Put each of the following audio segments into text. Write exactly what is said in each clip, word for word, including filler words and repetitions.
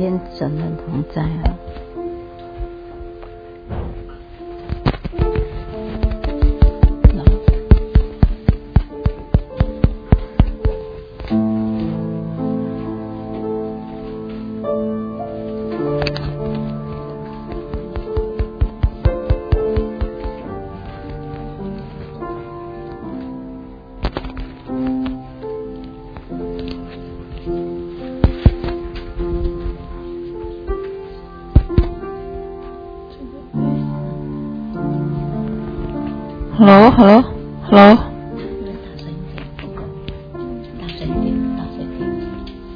天怎么同在啊？Hello, hello, hello。大声一点，不够。大声一点，大声一点。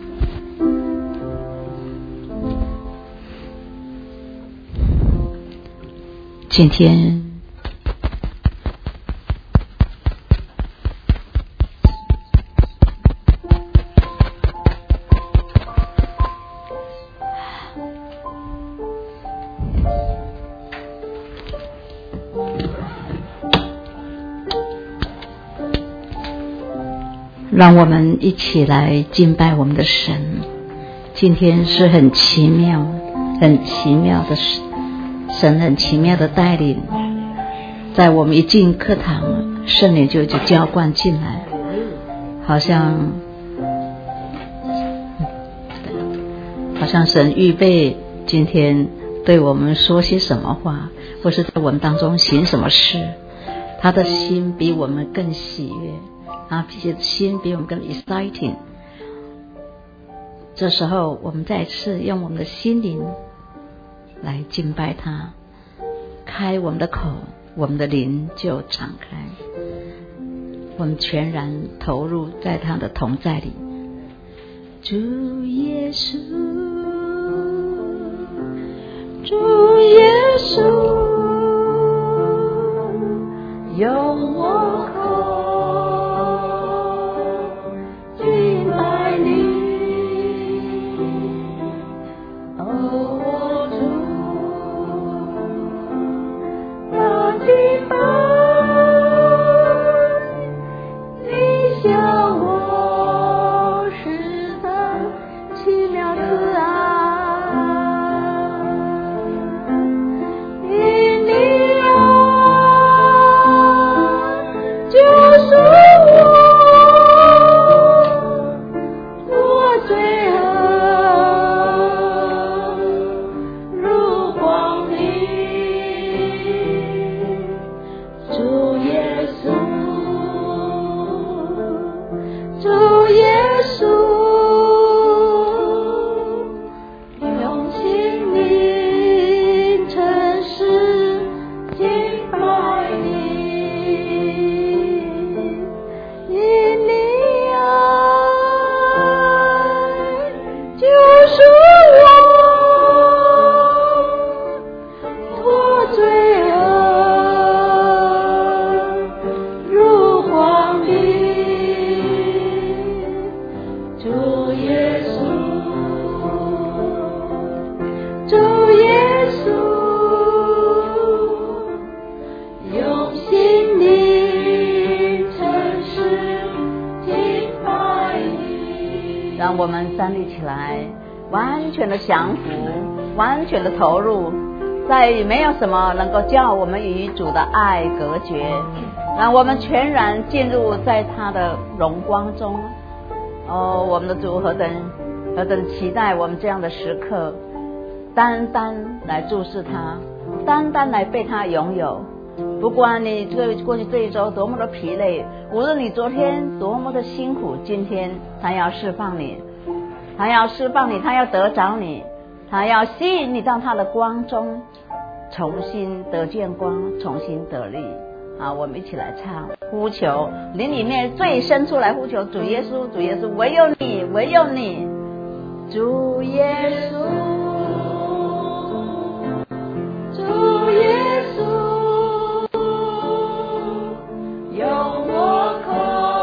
今天让我们一起来敬拜我们的神。今天是很奇妙很奇妙的神很奇妙的带领，在我们一进课堂，圣灵就就浇灌进来，好像好像神预备今天对我们说些什么话，或是在我们当中行什么事。他的心比我们更喜悦，啊，心比我们更 exciting。 这时候我们再次用我们的心灵来敬拜他，开我们的口，我们的灵就敞开，我们全然投入在他的同在里。主耶稣，主耶稣，用我口敬拜你。让我们站立起来，完全的降服，完全的投入，再没有什么能够叫我们与主的爱隔绝，让我们全然进入在他的荣光中。哦，我们的主何等何等期待我们这样的时刻，单单来注视他，单单来被他拥有。不管你这过去这一周多么的疲累，无论你昨天多么的辛苦，今天他要释放你，他要释放你，他要得着你，他要吸引你到他的光中，重新得见光，重新得力。好，我们一起来唱，呼求，你里面最深处来呼求主耶稣，主耶稣，唯有你，唯有你，主耶稣，主耶稣，用我口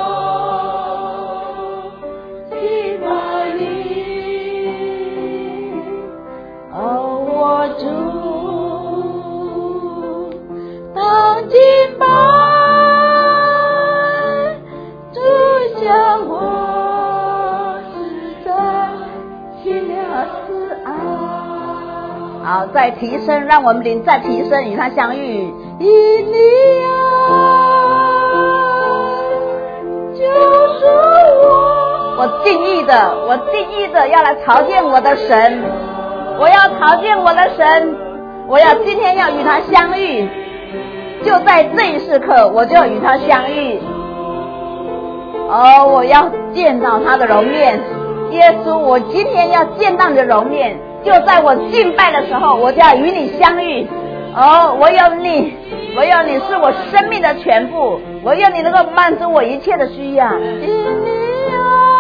敬拜你，哦，我主，当敬拜，主向我实在奇妙慈爱。 好，再提升，让我们灵再提升，与他相遇。因你爱救赎我，我定义的，我定义的要来朝见我的神，我要朝见我的神，我要今天要与他相遇，就在这一时刻，我就要与他相遇。哦，我要见到他的容面，耶稣，我今天要见到你的容面，就在我敬拜的时候，我就要与你相遇。哦，我有你，我有你是我生命的全部，我有你能够满足我一切的需要。因你爱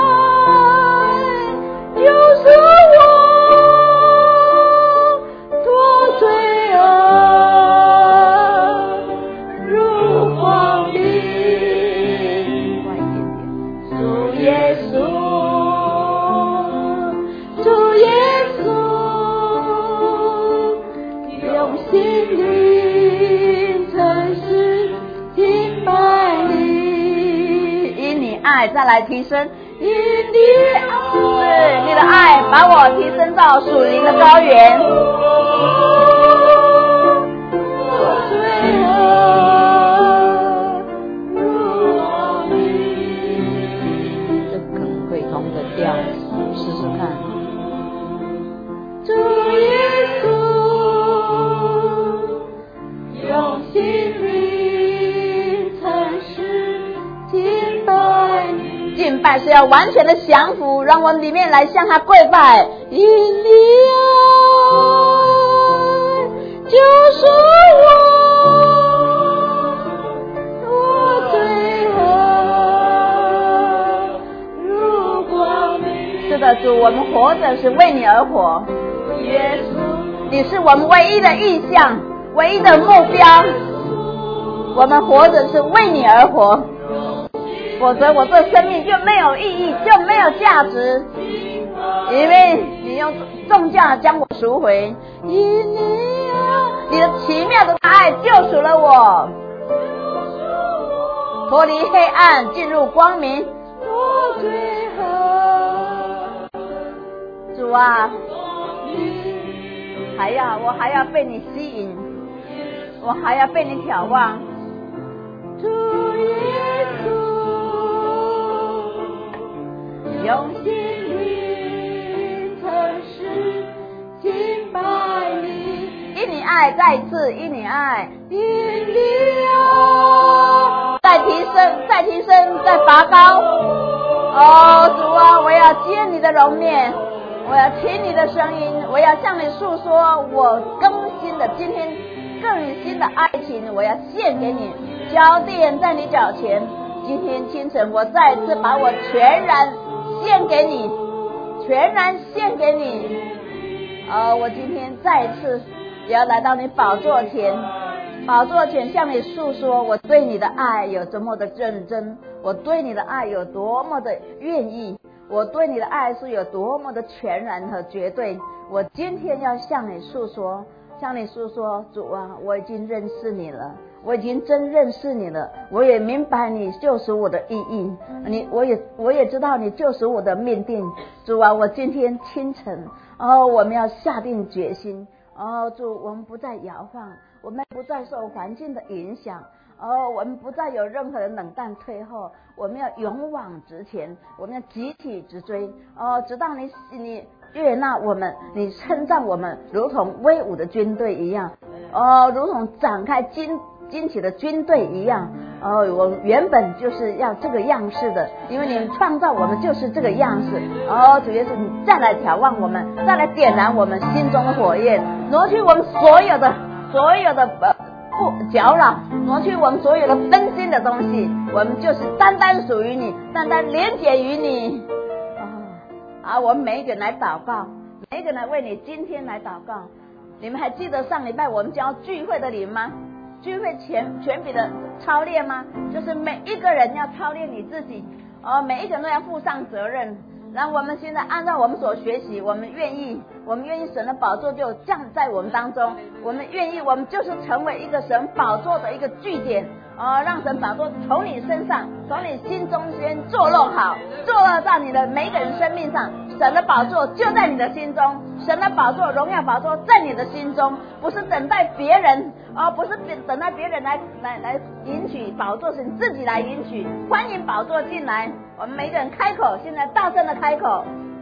救赎我脱罪恶入光明，主耶稣，主耶稣，用心灵诚实敬拜你，因你爱再来提升，因你爱，是你的爱把我提升到属灵的高原。这可能会同个调，试试看。主耶稣，用心灵诚实敬拜你。敬拜是要完全的降服，让我们里面来向他跪拜。因你爱救赎我脱罪恶入光明。是的，主，我们活着是为你而活。耶稣，你是我们唯一的意向，唯一的目标。我们活着是为你而活，否則我这生命就没有意义，就没有价值，因为你用重价将我赎回。因你你的奇妙的爱救赎了我，脱离黑暗进入光明。主啊，还要我还要被你吸引，我还要被你眺望。主耶稣，用心灵诚实敬拜你，因你爱，再一次因你爱，因你爱，再提升，再提升，再拔高。哦，主啊，我要见你的容面，我要听你的声音，我要向你诉说我更新的今天更新的爱情，我要献给你，交奠在你脚前。今天清晨，我再次把我全然献给你，全然献给你。呃，我今天再一次也要来到你宝座前，宝座前向你诉说我对你的爱有多么的认真，我对你的爱有多么的愿意，我对你的爱是有多么的全然和绝对。我今天要向你诉说，向你诉说，主啊，我已经认识你了，我已经真认识你了，我也明白你救赎我的意义，你我也我也知道你救赎我的命定。主啊，我今天清晨，哦，我们要下定决心，哦，主，我们不再摇晃，我们不再受环境的影响，哦，我们不再有任何的冷淡退后，我们要勇往直前，我们要集体直追，哦，直到你你悦纳我们，你称赞我们，如同威武的军队一样，哦，如同展开惊惊起的军队一样。哦，我原本就是要这个样式的，因为你创造我们就是这个样式。哦，主耶稣，你再来眺望我们，再来点燃我们心中的火焰，挪去我们所有的所有的呃不搅扰，挪去我们所有的分心的东西，我们就是单单属于你，单单连结于你。啊，我们每一个人来祷告，每一个人来为你今天来祷告。你们还记得上礼拜我们教聚会的灵吗？聚会全全比的操练吗？就是每一个人要操练你自己，哦，每一个人都要负上责任。然后我们现在按照我们所学习，我们愿意，我们愿意神的宝座就降在我们当中，我们愿意，我们就是成为一个神宝座的一个据点。 哦，让神宝座从你身上，从你心中间坐落好，坐落在你的每一个人生命上。神的宝座就在你的心中，神的宝座、荣耀宝座在你的心中，不是等待别人，哦，不是等待别人来来来迎娶宝座，是你自己来迎娶。欢迎宝座进来，我们每个人开口，现在大声的开口。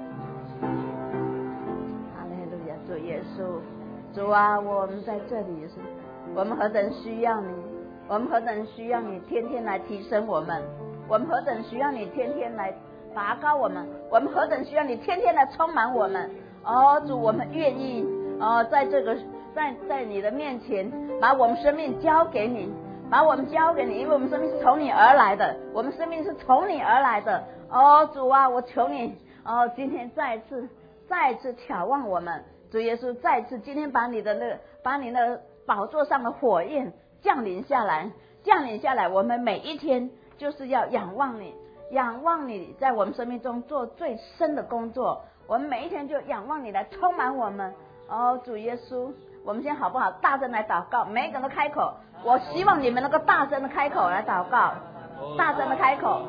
哈利路亚，主耶稣，主啊，我们在这里是，我们何等需要你，我们何等需要你天天来提升我们，我们何等需要你天天来拔高我们，我们何等需要你天天来充满我们。哦，主，我们愿意哦，在这个在在你的面前，把我们生命交给你，把我们交给你，因为我们生命是从你而来的，我们生命是从你而来的。哦，主啊，我求你，哦，今天再一次再一次眺望我们，主耶稣，再一次今天把你的那个把你那宝座上的火焰降临下来，降临下来，我们每一天就是要仰望你。仰望你在我们生命中做最深的工作，我们每一天就仰望你来充满我们。哦，主耶稣，我们现在好不好大声来祷告，每一个人都开口，我希望你们能够大声的开口来祷告，大声的开口，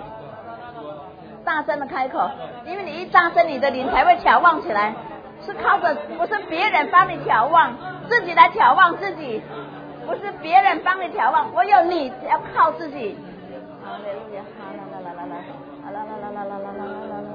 大声的开口，因为你一大声，你的灵才会眺望起来，是靠着，不是别人帮你眺望，自己来眺望自己，不是别人帮你眺望，唯有你要靠自己。哈利路亚，哈啦啦啦啦啦，哈啦啦啦啦啦啦啦啦啦。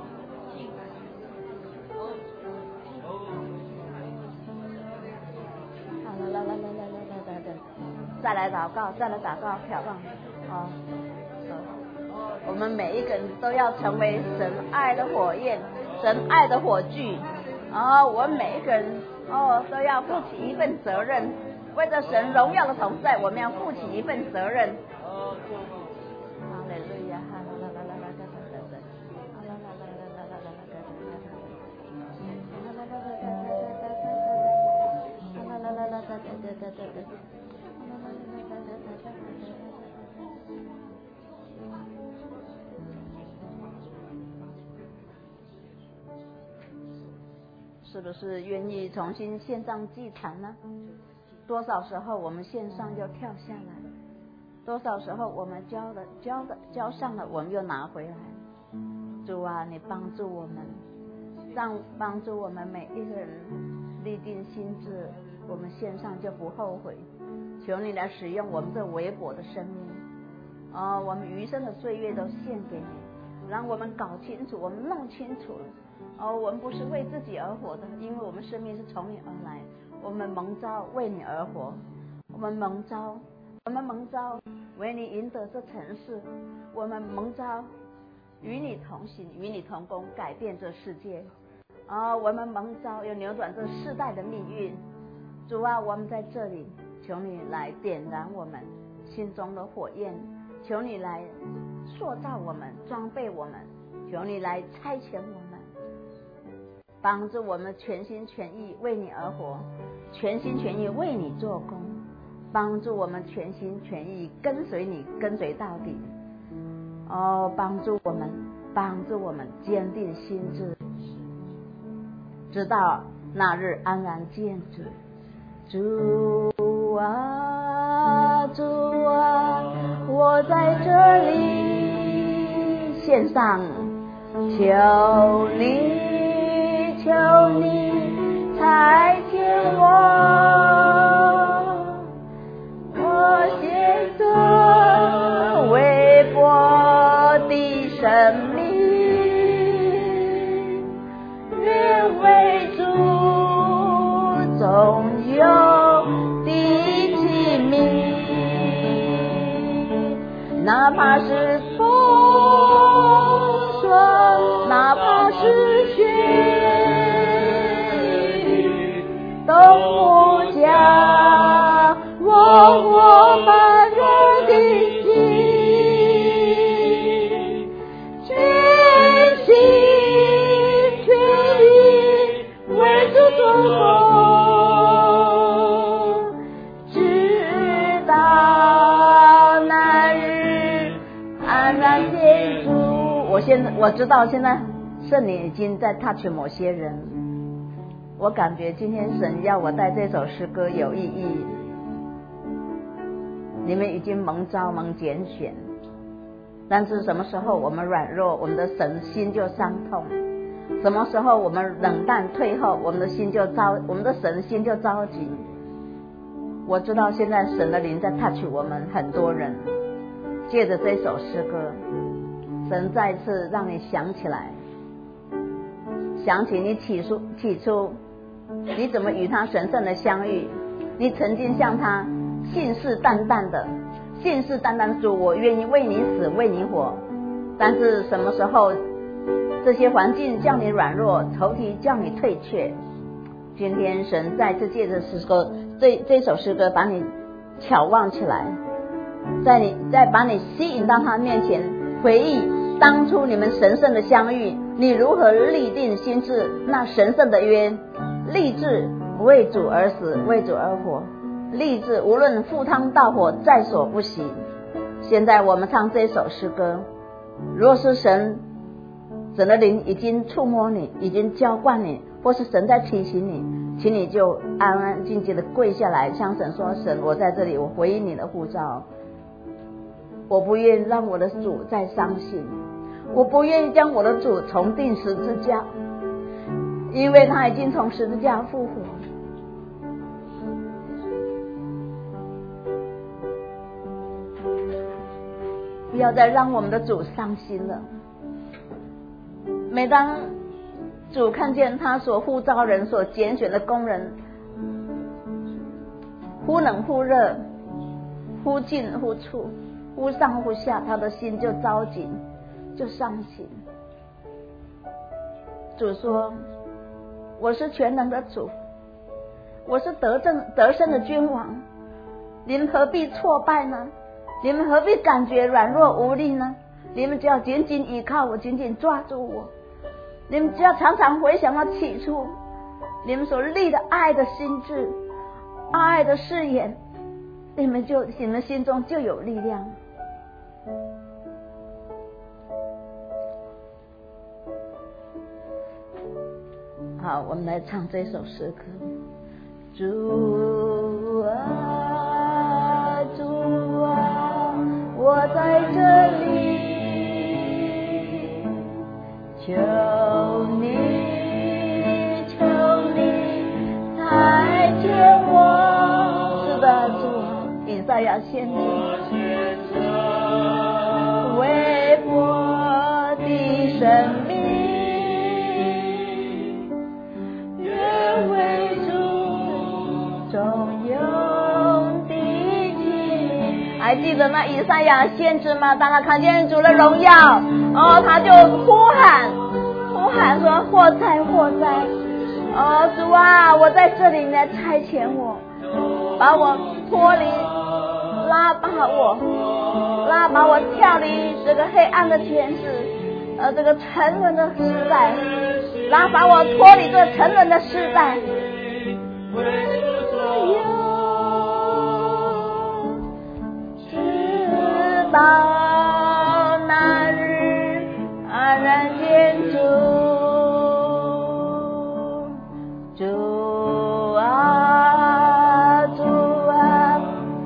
哈啦啦啦啦啦啦啦啦。再来祷告，再来祷告，眺望。哦，我们每一个人都要成为神爱的火焰，神爱的火炬。哦，我们每一个人哦都要负起一份责任，为着神荣耀的同在，我们要负起一份责任。是不是愿意重新献上祭坛呢？多少时候我们献上又跳下来，多少时候我们交的交的交上了，我们又拿回来。主啊，你帮助我们，让帮助我们每一个人立定心志，我们献上就不后悔。求你来使用我们这微薄的生命，哦，我们余生的岁月都献给你，让我们搞清楚，我们弄清楚了。哦，我们不是为自己而活的，因为我们生命是从你而来，我们蒙召为你而活，我们蒙召，我们蒙召为你赢得这城市，我们蒙召与你同行，与你同工，改变这世界。哦，我们蒙召要扭转这世代的命运。主啊，我们在这里，求你来点燃我们心中的火焰，求你来塑造我们，装备我们，求你来差遣我们，帮助我们全心全意为你而活，全心全意为你做工，帮助我们全心全意跟随你，跟随到底。哦，帮助我们，帮助我们坚定心志，直到那日安然见主。主啊，主啊，我在这里献上，求你，求你差遣我，我献这微薄的生命，愿为主总有的器皿，哪怕是风霜，哪怕是雪雨，都不将我我慢热的心全心全意为主做工。我现在我知道，现在圣灵已经在 touch 某些人。我感觉今天神要我带这首诗歌有意义。 你们已经蒙召蒙拣选，但是什么时候我们软弱，我们的神心就伤痛；什么时候我们冷淡退后，我们的心就着，我们的神心就着急。我知道现在神的灵在 touch 我们很多人，借着这首诗歌，神再次让你想起来，想起你起初起初你怎么与他神圣的相遇，你曾经向他信誓旦旦的信誓旦旦说我愿意为你死为你活，但是什么时候这些环境叫你软弱，头提叫你退却，今天神再次借着诗歌这这首诗歌把你眺望起来，在你再把你吸引到他面前，回忆当初你们神圣的相遇，你如何立定心志那神圣的约，立志为主而死为主而活，立志无论赴汤蹈火在所不惜。现在我们唱这首诗歌，若是神神的灵已经触摸你，已经浇灌你，或是神在提醒你，请你就安安静静的跪下来，向神说，神，我在这里，我回应你的呼召，我不愿意让我的主再伤心，我不愿意将我的主重钉十字架，因为他已经从十字架复活。不要再让我们的主伤心了。每当主看见他所呼召人所拣选的工人忽冷忽热，忽进忽出，忽上忽下，他的心就着急，就伤心。主说，我是全能的主，我是得胜得胜的君王，你们何必挫败呢？你们何必感觉软弱无力呢？你们只要紧紧依靠我，紧紧抓住我，你们只要常常回想到起初你们所立的爱的心志，爱的誓言，你们就你们心中就有力量。好，我们来唱这首诗歌。主啊主啊，我在这里，求你求你抬见我。是的，主，以赛亚先知为我的生命愿为主中用的器皿。还记得那以赛亚先知吗？当他看见主的荣耀，哦，他就呼喊呼喊说，祸哉祸哉，哦，主啊，我在这里，你来差遣我，把我脱离，拉把我拉把我跳离这个黑暗的天使，呃，这个沉沦的时代，拉把我脱离这个沉沦的时代。直到那日安然见主，主啊主啊，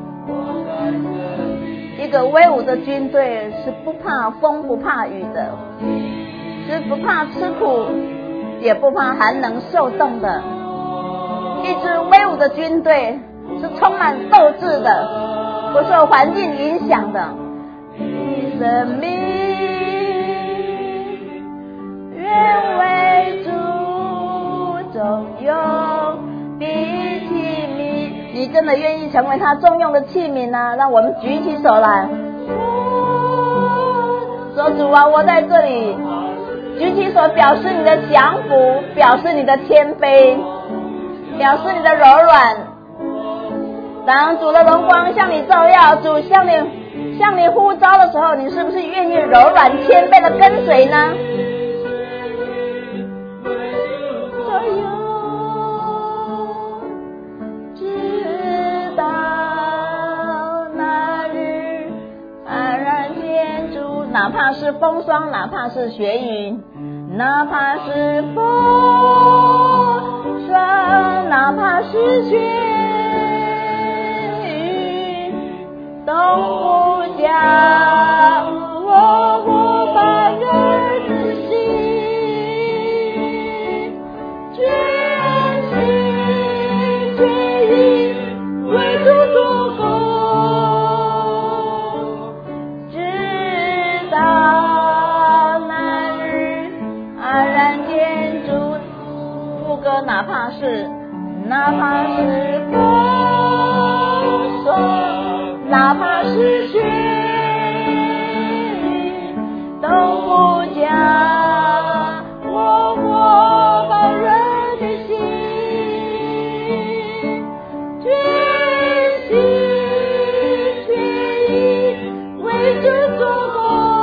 一个威武的军队是不怕风不怕雨的，是不怕吃苦也不怕寒冷受冻的。一支威武的军队是充满斗志的，不受环境影响的。生命愿为主中用的器皿。你真的愿意成为他重用的器皿呢？让我们举起手来说，主啊，我在这里。举起手表示你的降服，表示你的谦卑，表示你的柔软。当主的荣光向你照耀，主向你向你呼召的时候，你是不是愿意柔软谦卑的跟随呢？直到那日安然见主，哪怕是风霜，哪怕是雪雨，哪怕是风霜，哪怕是雪雨，都哪怕是风霜，哪怕是雪雨，都不将我我把人的心全心全意为主做工，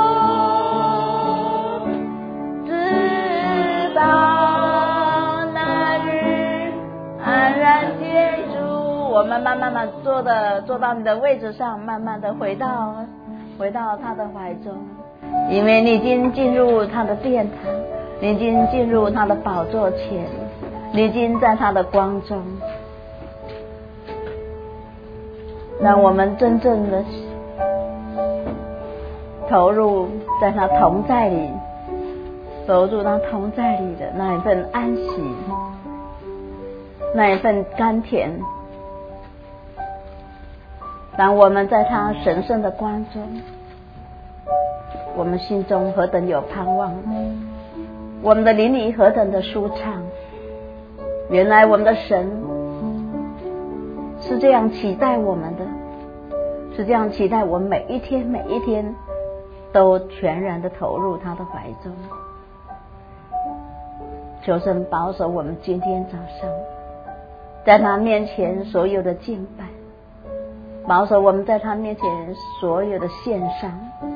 直到那日安然结束。我们慢慢慢坐的坐到你的位置上，慢慢的回到回到他的怀中，因为你已经进入他的殿堂，你已经进入他的宝座前，你已经在他的光中。让我们真正的投入在他同在里，投入他同在里的那一份安息，那一份甘甜。当我们在他神圣的光中，我们心中何等有盼望，我们的灵里何等的舒畅。原来我们的神是这样期待我们的，是这样期待我们每一天每一天都全然的投入他的怀中。求神保守我们今天早上在他面前所有的敬拜，保守我们在他面前所有的献上，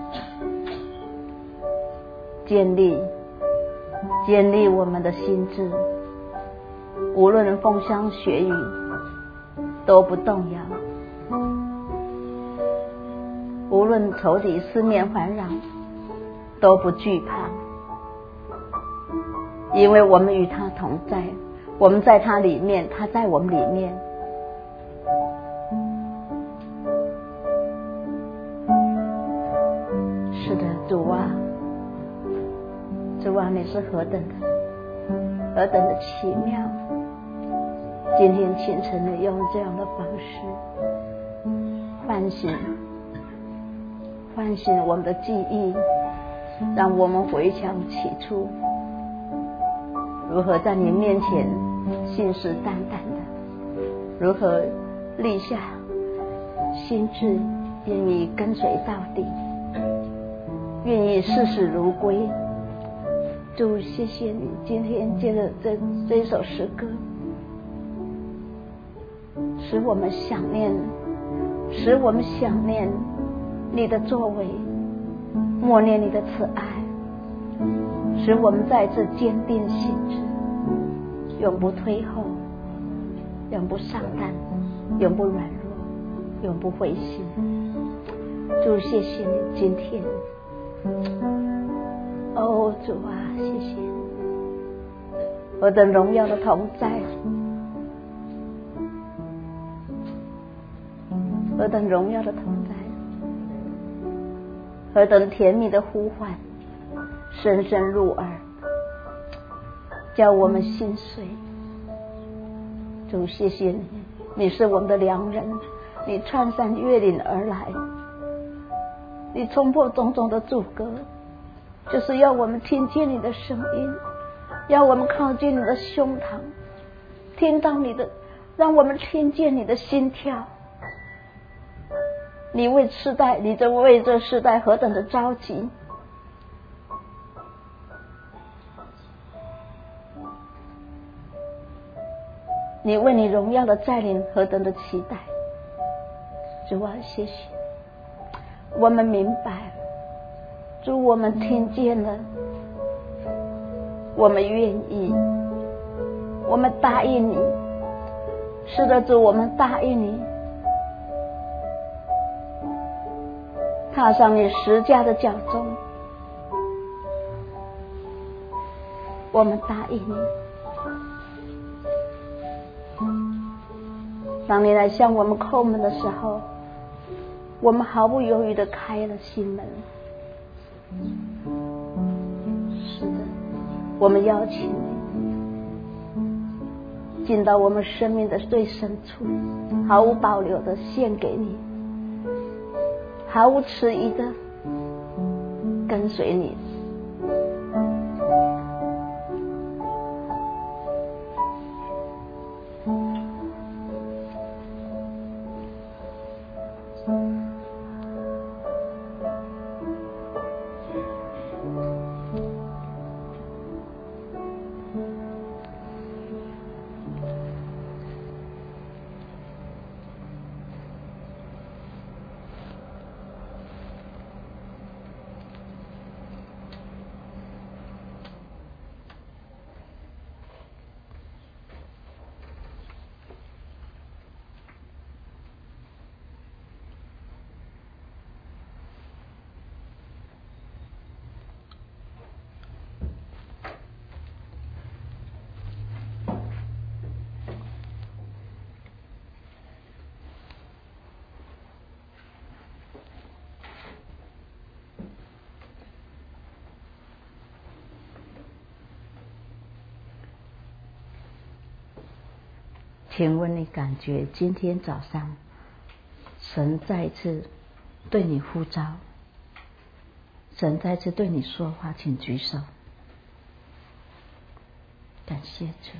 建立建立我们的心智，无论风霜雪雨都不动摇，无论仇敌四面环绕都不惧怕，因为我们与他同在，我们在他里面，他在我们里面。是的，主啊，主啊，你是何等的何等的奇妙。今天清晨的用这样的方式唤醒唤醒我们的记忆，让我们回想起初如何在你面前信誓旦旦的，如何立下心志，愿意跟随到底，愿意视死如归。主，谢谢你今天借着这这一首诗歌，使我们想念使我们想念你的作为，默念你的慈爱，使我们再次坚定心志，永不退后，永不上当，永不软弱，永不灰心。主，谢谢你今天，哦主啊，谢谢你，我的荣耀的同在，何等荣耀的同在，何等甜蜜的呼唤，深深入耳，叫我们心碎。主，谢谢你，你是我们的良人，你穿山越岭而来，你冲破种种的阻隔，就是要我们听见你的声音，要我们靠近你的胸膛，听到你的，让我们听见你的心跳。你为世代，你这为这世代何等的着急，你为你荣耀的再临何等的期待。主啊，谢谢，我们明白，主，我们听见了，我们愿意，我们答应你。是的，主，我们答应你，踏上你十架的脚踪，我们答应你。当你来向我们叩门的时候，我们毫不犹豫地开了心门。是的，我们邀请你进到我们生命的最深处，毫无保留地献给你，毫无迟疑的跟随你。 请问你感觉今天早上神再一次对你呼召，神再次对你说话，请举手。感谢主。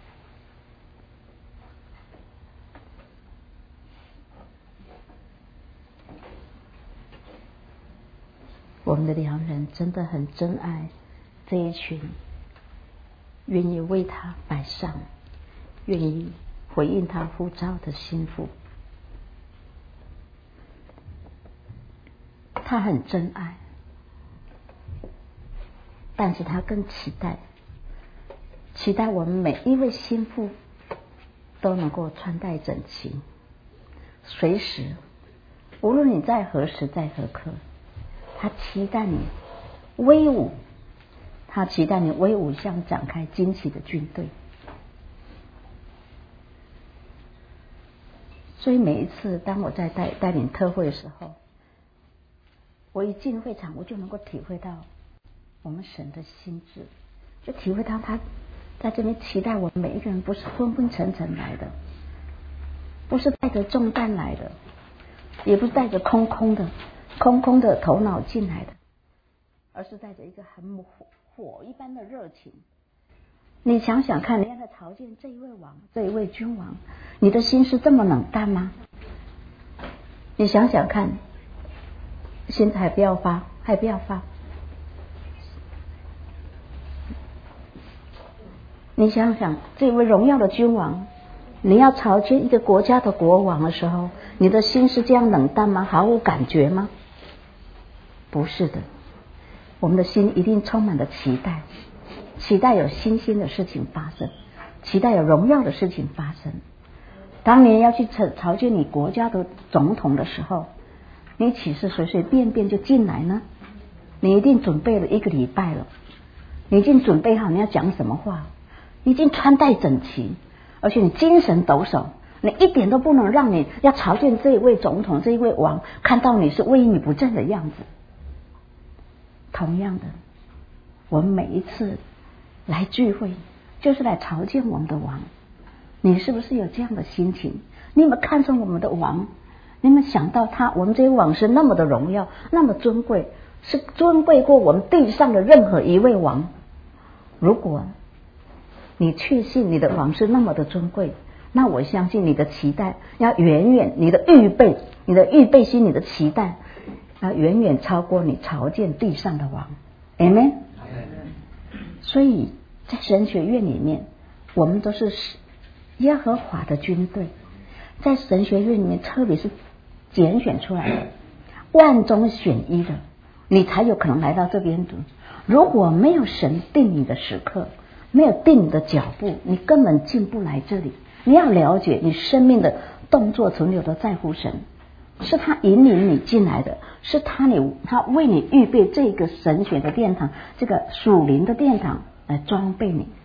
我们的良人真的很珍爱这一群愿意为他摆上、愿意回应他呼召的心腹。他很珍爱，但是他更期待期待我们每一位心腹都能够穿戴整齐，随时无论你在何时在何刻，他期待你威武，他期待你威武像展开旌旗的军队。所以每一次当我在带带领特会的时候，我一进会场，我就能够体会到我们神的心智，就体会到他在这边期待我们每一个人不是昏昏沉沉来的，不是带着重担来的，也不是带着空空的空空的头脑进来的，而是带着一个很火火一般的热情。你想想看，你要来朝见这一位王，这一位君王，你的心是这么冷淡吗？你想想看，现在还不要发，还不要发。你想想，这位荣耀的君王，你要朝见一个国家的国王的时候，你的心是这样冷淡吗？毫无感觉吗？不是的，我们的心一定充满了期待，期待有新鲜的事情发生，期待有荣耀的事情发生。当年要去朝见你国家的总统的时候，你岂是随随便便就进来呢？你一定准备了一个礼拜了，你已经准备好你要讲什么话，你已经穿戴整齐，而且你精神抖擞，你一点都不能让你要朝见这一位总统、这一位王看到你是威仪不振的样子。同样的，我们每一次来聚会就是来朝见我们的王，你是不是有这样的心情？你有没有看重我们的王？你有没有想到他，我们这些王是那么的荣耀，那么尊贵，是尊贵过我们地上的任何一位王。如果你确信你的王是那么的尊贵，那我相信你的期待要远远，你的预备你的预备心，你的期待要远远超过你朝见地上的王。 Amen。 所以在神学院里面，我们都是耶和华的军队，在神学院里面特别是拣选出来的万中选一的，你才有可能来到这边读。如果没有神定你的时刻，没有定你的脚步，你根本进不来这里。你要了解，你生命的动作存留都在乎神，是他引领你进来的，是他你他为你预备这个神学的殿堂，这个属灵的殿堂来装备你。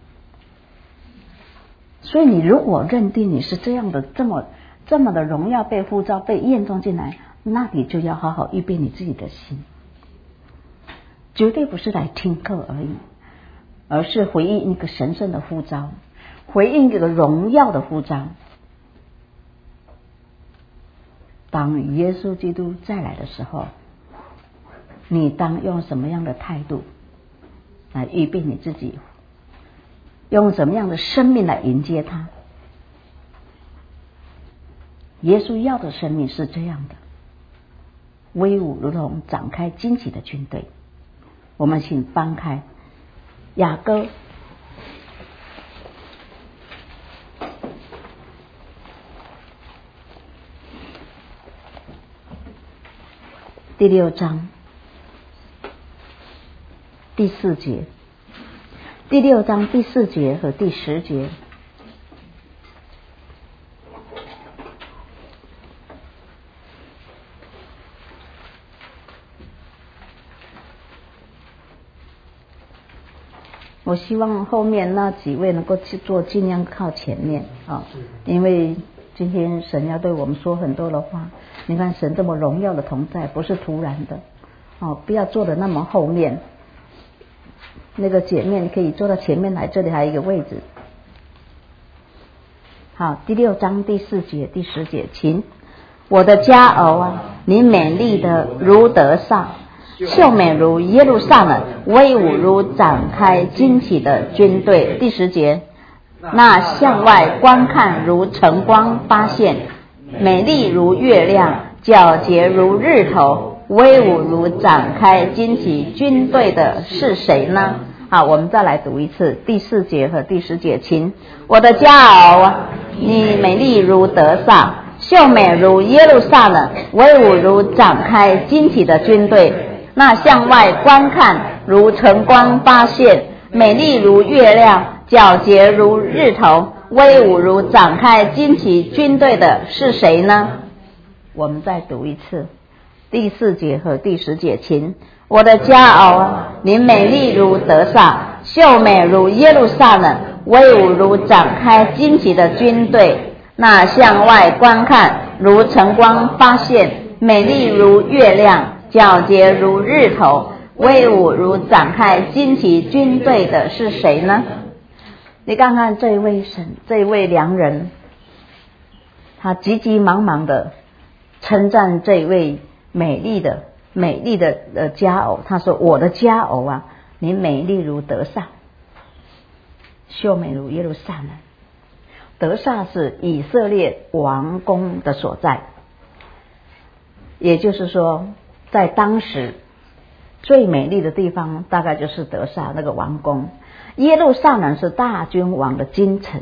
所以你如果认定你是这样的，这么这么的荣耀被呼召被验中进来，那你就要好好预备你自己的心，绝对不是来听课而已，而是回应一个神圣的呼召，回应这个荣耀的呼召。当耶稣基督再来的时候，你当用什么样的态度来预备你自己，用什么样的生命来迎接他？耶稣要的生命是这样的，威武如同展开旌旗的军队。我们请翻开雅歌第六章第四节，第六章第四节和第十节。我希望后面那几位能够去做，尽量靠前面啊，因为今天神要对我们说很多的话。你看神这么荣耀的同在，不是突然的哦，不要坐的那么后面。那个姐妹，你可以坐到前面来，这里还有一个位置。 好，第六章第四节第十节，请我的佳偶啊，你美丽的如得撒，秀美如耶路撒冷，威武如展开旌旗的军队。第十节，那向外观看如晨光发现，美丽如月亮，皎洁如日头，威武如展开旌旗军队的是谁呢？好，我们再来读一次第四节和第十节，请我的佳偶啊，你美丽如得撒，秀美如耶路撒冷，威武如展开旌旗的军队。那向外观看如晨光发现，美丽如月亮，皎洁如日头，威武如展开旌旗军队的是谁呢？我们再读一次第四节和第十节，请我的佳偶啊，你美丽如得撒，秀美如耶路撒冷，威武如展开旌旗的军队。那向外观看如晨光发现，美丽如月亮，皎洁如日头，威武如展开旌旗军队的是谁呢？你看看这一位神，这一位良人，他急急忙忙的称赞这一位美丽的美丽的呃佳偶，他说我的佳偶啊，你美丽如得撒，秀美如耶路撒冷。得撒是以色列王宫的所在，也就是说在当时最美丽的地方大概就是得撒那个王宫。耶路撒冷是大君王的京城。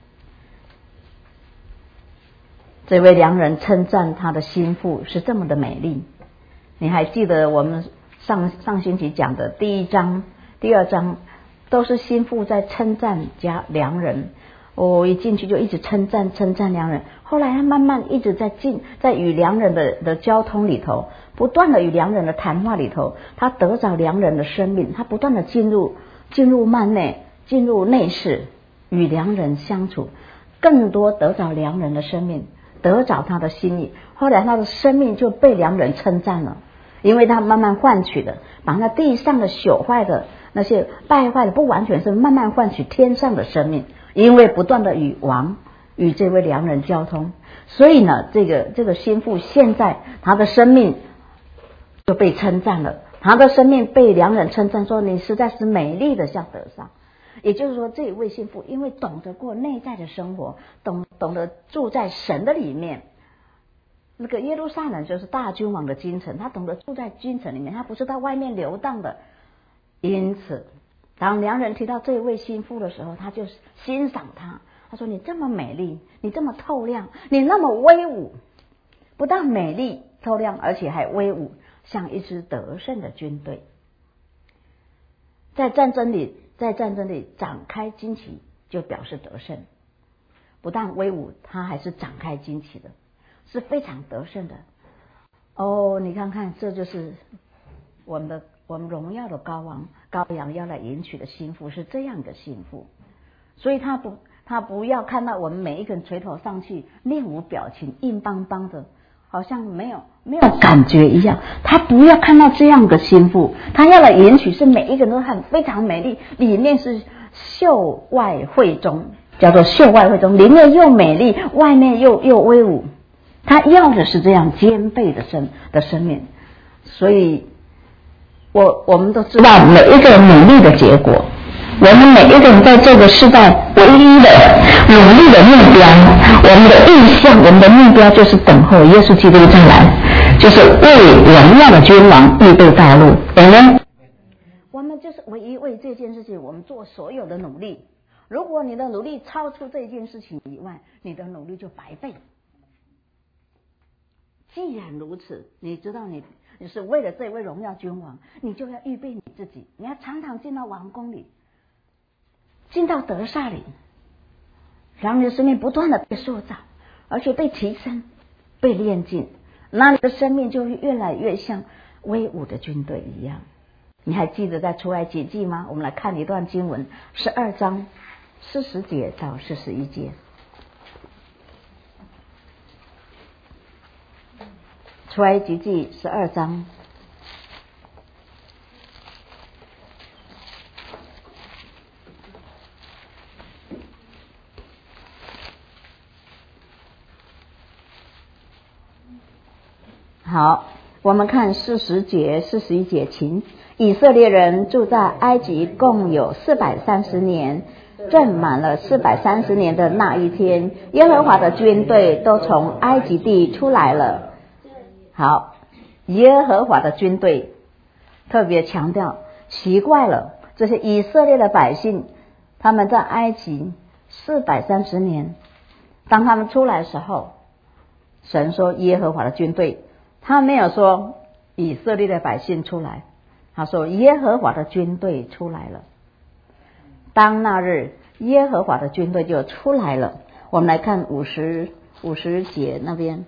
这位良人称赞他的心腹是这么的美丽。你还记得我们上上星期讲的第一章第二章都是心腹在称赞加良人，我、哦、一进去就一直称赞称赞良人。后来他慢慢一直在进在与良人的的交通里头，不断的与良人的谈话里头，他得着良人的生命，他不断的进入进入幔内，进入内室，与良人相处，更多得着良人的生命，得着他的心意。后来他的生命就被良人称赞了，因为他慢慢换取的，把那地上的朽坏的那些败坏的，不完全是慢慢换取天上的生命，因为不断的与王与这位良人交通，所以呢，这个这个心腹现在他的生命就被称赞了，他的生命被良人称赞说，你实在是美丽的像得撒。也就是说，这一位心腹因为懂得过内在的生活，懂懂得住在神的里面。那个耶路撒冷就是大君王的京城，他懂得住在京城里面，他不是到外面流荡的。因此当良人提到这一位心腹的时候，他就欣赏他，他说你这么美丽，你这么透亮，你那么威武，不但美丽透亮，而且还威武，像一支得胜的军队。在战争里在战争里展开旌旗就表示得胜，不但威武，他还是展开旌旗的，是非常得胜的。哦，你看看，这就是我们的我们荣耀的羔王羔羊要来迎娶的心腹，是这样的心腹。所以他不他不要看到我们每一个人垂头丧气，面无表情，硬邦邦的，好像没有没有感觉一样。他不要看到这样的心腹，他要来迎娶是每一个人都很非常美丽，里面是秀外慧中，叫做秀外慧中，里面又美丽，外面又又威武。他要的是这样兼备的生的生命。所以我我们都知道每一个人努力的结果，我们每一个人在这个时代唯一的努力的目标，我们的意向，我们的目标就是等候耶稣基督再来，就是为荣耀的君王预备道路。Amen。我们就是唯一为这件事情我们做所有的努力，如果你的努力超出这件事情以外，你的努力就白费。既然如此，你知道你你是为了这位荣耀君王，你就要预备你自己，你要常常进到王宫里，进到得撒里，让你的生命不断的被塑造，而且被提升，被炼净，那你的生命就会越来越像威武的军队一样。你还记得在出埃及记吗？我们来看一段经文，十二章四十节到四十一节。出埃及记十二章好，我们看四十节、四十一节情。以色列人住在埃及共有四百三十年，正满了四百三十年的那一天，耶和华的军队都从埃及地出来了。好，耶和华的军队特别强调，奇怪了，这些以色列的百姓，他们在埃及四百三十年，当他们出来的时候，神说耶和华的军队，他没有说以色列的百姓出来，他说耶和华的军队出来了。当那日耶和华的军队就出来了。我们来看五十五十节那边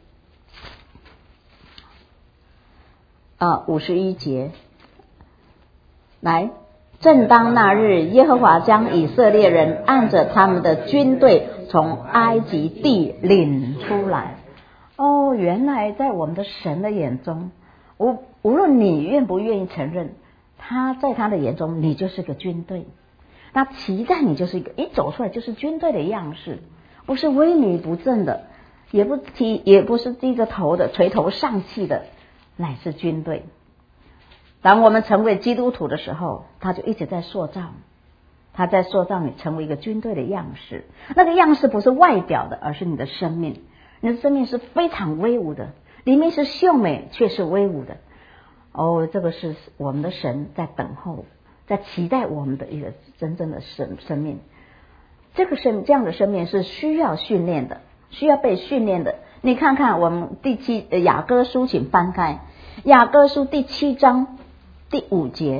啊，五十一节，来，正当那日，耶和华将以色列人按着他们的军队从埃及地领出来。哦，原来在我们的神的眼中，无无论你愿不愿意承认，他在他的眼中你就是个军队，那期待你就是一个一走出来就是军队的样式，不是威尼不振的，也不提也不是低着头的垂头丧气的，乃是军队。当我们成为基督徒的时候，他就一直在塑造，他在塑造你成为一个军队的样式。那个样式不是外表的，而是你的生命。你的生命是非常威武的，里面是秀美却是威武的。哦，这个是我们的神在等候，在期待我们的一个真正的生生命。这个生这样的生命是需要训练的，需要被训练的。你看看我们第七雅歌书，请翻开雅歌书第七章第五节。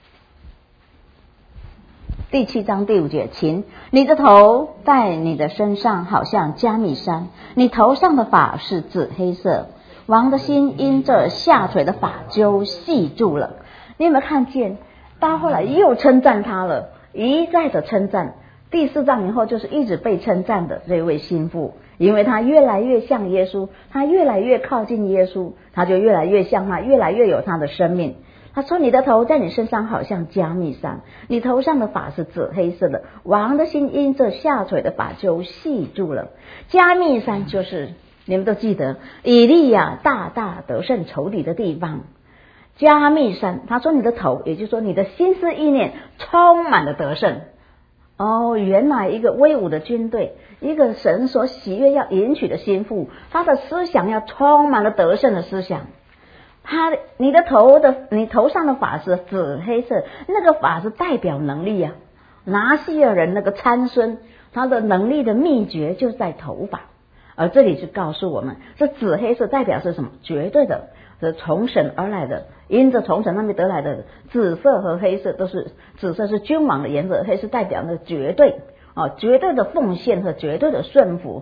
第七章第五节，请你的头在你的身上好像加密山，你头上的发是紫黑色，王的心因这下垂的发就系住了。你有没有看见到后来又称赞他了，一再的称赞。第四章以后就是一直被称赞的这位心腹，因为他越来越像耶稣，他越来越靠近耶稣，他就越来越像他，越来越有他的生命。他说你的头在你身上好像加密山，你头上的发是紫黑色的，王的心因这下垂的发就系住了。加密山就是你们都记得以利亚大大得胜仇敌的地方。加密山，他说你的头，也就是说你的心思意念充满了得胜。哦，原来一个威武的军队，一个神所喜悦要迎娶的心腹，他的思想要充满了得胜的思想。他你的头的你头上的发是紫黑色，那个发是代表能力啊。拿西尔人那个参孙，他的能力的秘诀就在头发。而这里就告诉我们，这紫黑色代表是什么？绝对的，是从神而来的，因着从神那边得来的。紫色和黑色都是，紫色是君王的颜色，黑色代表那绝对啊，绝对的奉献和绝对的顺服。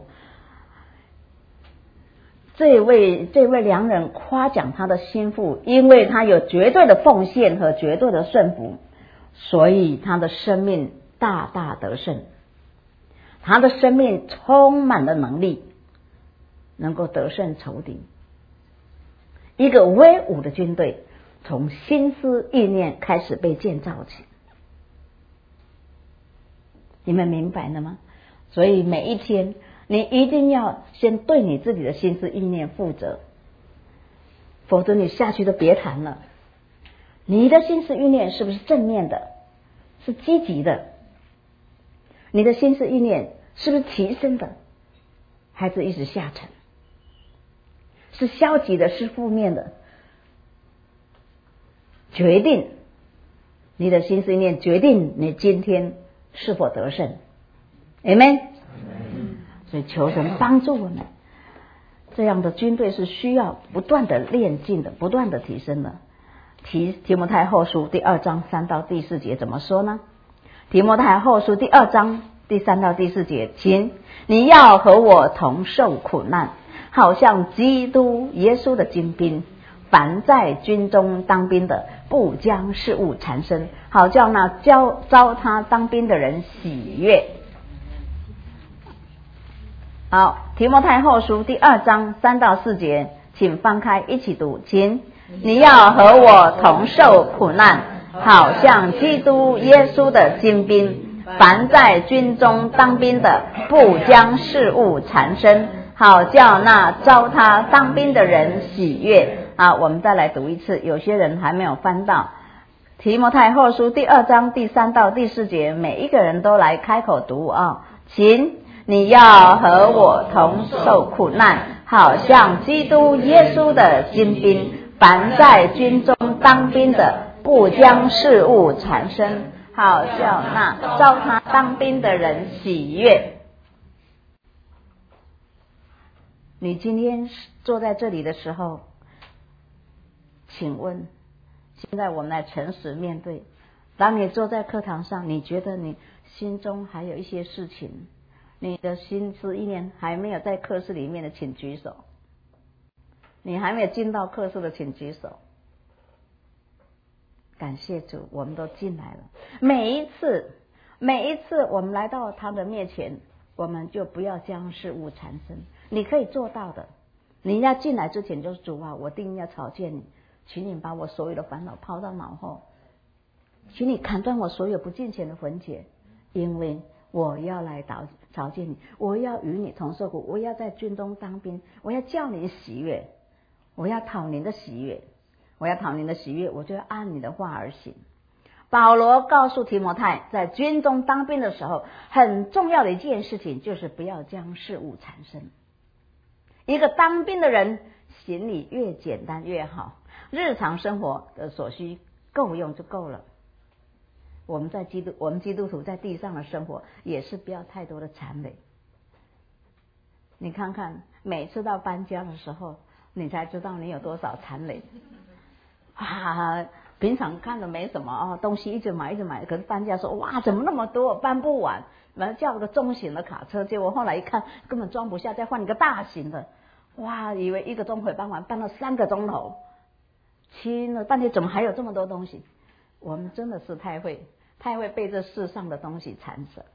这位这位良人夸奖他的心腹，因为他有绝对的奉献和绝对的顺服，所以他的生命大大得胜，他的生命充满了能力，能够得胜仇敌。一个威武的军队从心思意念开始被建造起，你们明白了吗？所以每一天你一定要先对你自己的心思意念负责，否则你下去都别谈了。你的心思意念是不是正面的，是积极的？你的心思意念是不是提升的，还是一直下沉？是消极的，是负面的？决定你的心思意念，决定你今天是否得胜。 Amen。 所以求神帮助我们，这样的军队是需要不断的练进的，不断的提升的。提提摩太后书第二章三到第四节怎么说呢？提摩太后书第二章第三到第四节，请你要和我同受苦难，好像基督耶稣的精兵，凡在军中当兵的，不将事物缠身，好叫那招招他当兵的人喜悦。好，提摩太后书第二章三到四节，请翻开一起读。请你要和我同受苦难，好像基督耶稣的精兵，凡在军中当兵的，不将事物缠身， 好叫那招他当兵的人喜悦。啊，我们再来读一次，有些人还没有翻到提摩太后书第二章第三到第四节，每一个人都来开口读啊。请，你要和我同受苦难，好像基督耶稣的精兵，凡在军中当兵的，不将事物缠身，好叫那招他当兵的人喜悦。你今天坐在这里的时候，请问现在我们来诚实面对，当你坐在课堂上，你觉得你心中还有一些事情，你的心思意念还没有在课室里面的，请举手。你还没有进到课室的，请举手。感谢主，我们都进来了。每一次每一次我们来到他的面前，我们就不要将事物缠身。你可以做到的，你要进来之前就是主啊，我定要朝见你，请你把我所有的烦恼抛到脑后，请你砍断我所有不敬虔的魂结，因为我要来朝朝见你，我要与你同受苦，我要在军中当兵，我要叫你喜悦，我要讨您的喜悦，我要讨您的喜悦，我就要按你的话而行。保罗告诉提摩太，在军中当兵的时候，很重要的一件事情就是不要将事物缠身。一个当兵的人，行李越简单越好，日常生活的所需够用就够了。我们在基督我们基督徒在地上的生活也是不要太多的缠累。你看看每次到搬家的时候，你才知道你有多少缠累啊！平常看的没什么哦，东西一直买一直买，可是搬家说哇怎么那么多，搬不完，完了叫个中型的卡车，结果后来一看根本装不下，再换一个大型的，哇以为一个钟头搬完，搬了三个钟头，亲了半天怎么还有这么多东西？我们真的是太会太会被这世上的东西缠着。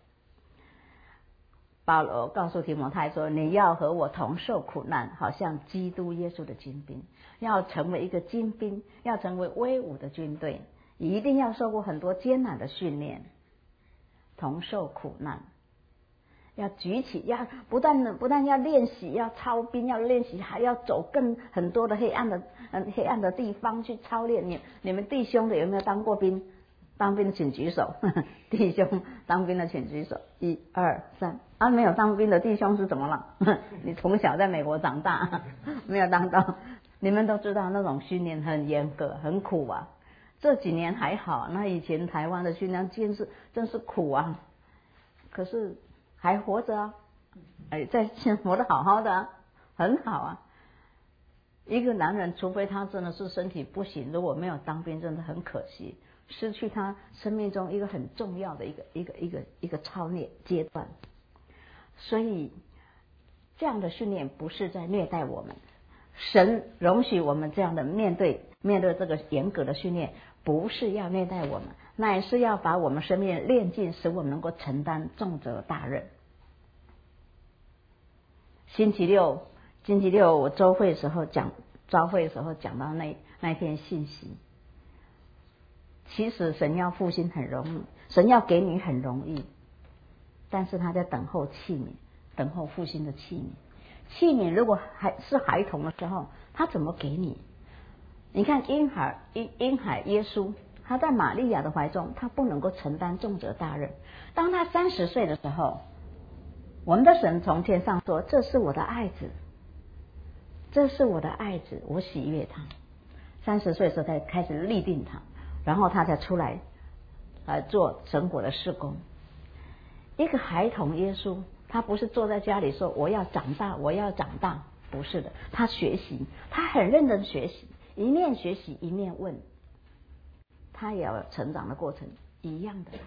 保罗告诉提摩太说，你要和我同受苦难，好像基督耶稣的精兵，要成为一个精兵，要成为威武的军队，一定要受过很多艰难的训练，同受苦难，要举起，要不但不但要练习，要操兵，要练习，还要走更很多的黑暗的嗯黑暗的地方去操练。你你们弟兄的有没有当过兵？当兵的请举手，呵呵弟兄当兵的请举手，一二三。啊，没有当兵的弟兄是怎么了？你从小在美国长大，没有当到，你们都知道那种训练很严格，很苦啊。这几年还好，那以前台湾的训练真是真是苦啊。可是还活着啊，哎，在活得好好的啊，很好啊。一个男人，除非他真的是身体不行，如果没有当兵，真的很可惜。失去他生命中一个很重要的一个一个一个一个操练阶段，所以这样的训练不是在虐待我们，神容许我们这样的面对面对这个严格的训练，不是要虐待我们，乃是要把我们生命练尽，使我们能够承担重责大任。星期六星期六我周会的时候讲朝会的时候讲到那那篇信息。其实神要复兴很容易，神要给你很容易，但是他在等候器皿，等候复兴的器皿。器皿如果还是孩童的时候，他怎么给你？你看婴孩婴婴孩耶稣，他在玛利亚的怀中，他不能够承担重责大任。当他三十岁的时候，我们的神从天上说：“这是我的爱子，这是我的爱子，我喜悦他。”三十岁的时候才开始立定他。然后他才出来呃做神国的事工。一个孩童耶稣，他不是坐在家里说我要长大我要长大，不是的，他学习，他很认真学习，一面学习一面问，他也有成长的过程一样的。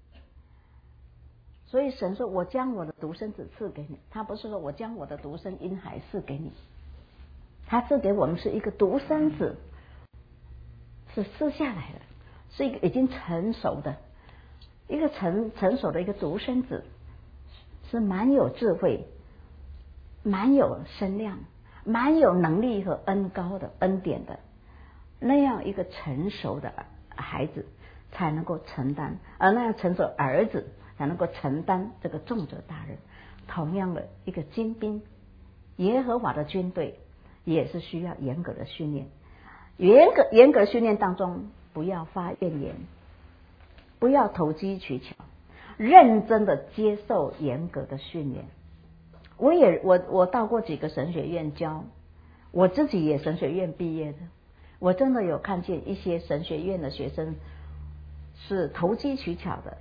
所以神说我将我的独生子赐给你，他不是说我将我的独生婴孩赐给你，他赐给我们是一个独生子，是赐下来的，是一个已经成熟的一个成成熟的一个独生子，是蛮有智慧，蛮有身量，蛮有能力和恩高的恩典的，那样一个成熟的孩子才能够承担，而那样成熟儿子才能够承担这个重责大任。同样的一个精兵耶和华的军队也是需要严格的训练。严格严格训练当中，不要发怨言，不要投机取巧，认真的接受严格的训练。我也我我到过几个神学院教，我自己也神学院毕业的，我真的有看见一些神学院的学生是投机取巧的，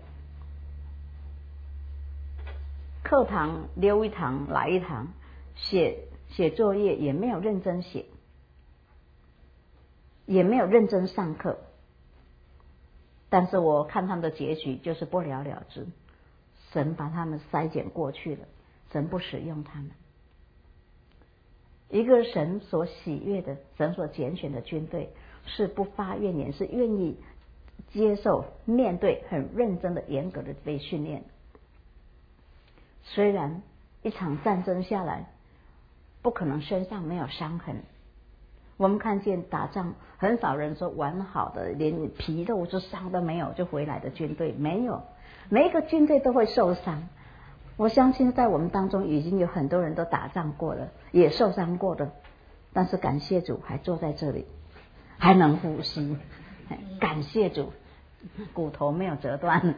课堂溜一堂来一堂，写写作业也没有认真写，也没有认真上课，但是我看他们的结局就是不了了之，神把他们筛减过去了，神不使用他们。一个神所喜悦的、神所拣选的军队，是不发怨言，是愿意接受、面对、很认真的、严格的被训练。虽然一场战争下来，不可能身上没有伤痕。我们看见打仗，很少人说完好的，连皮肉之伤都没有就回来的军队，没有，每一个军队都会受伤。我相信在我们当中已经有很多人都打仗过了，也受伤过的，但是感谢主还坐在这里，还能呼吸，感谢主，骨头没有折断。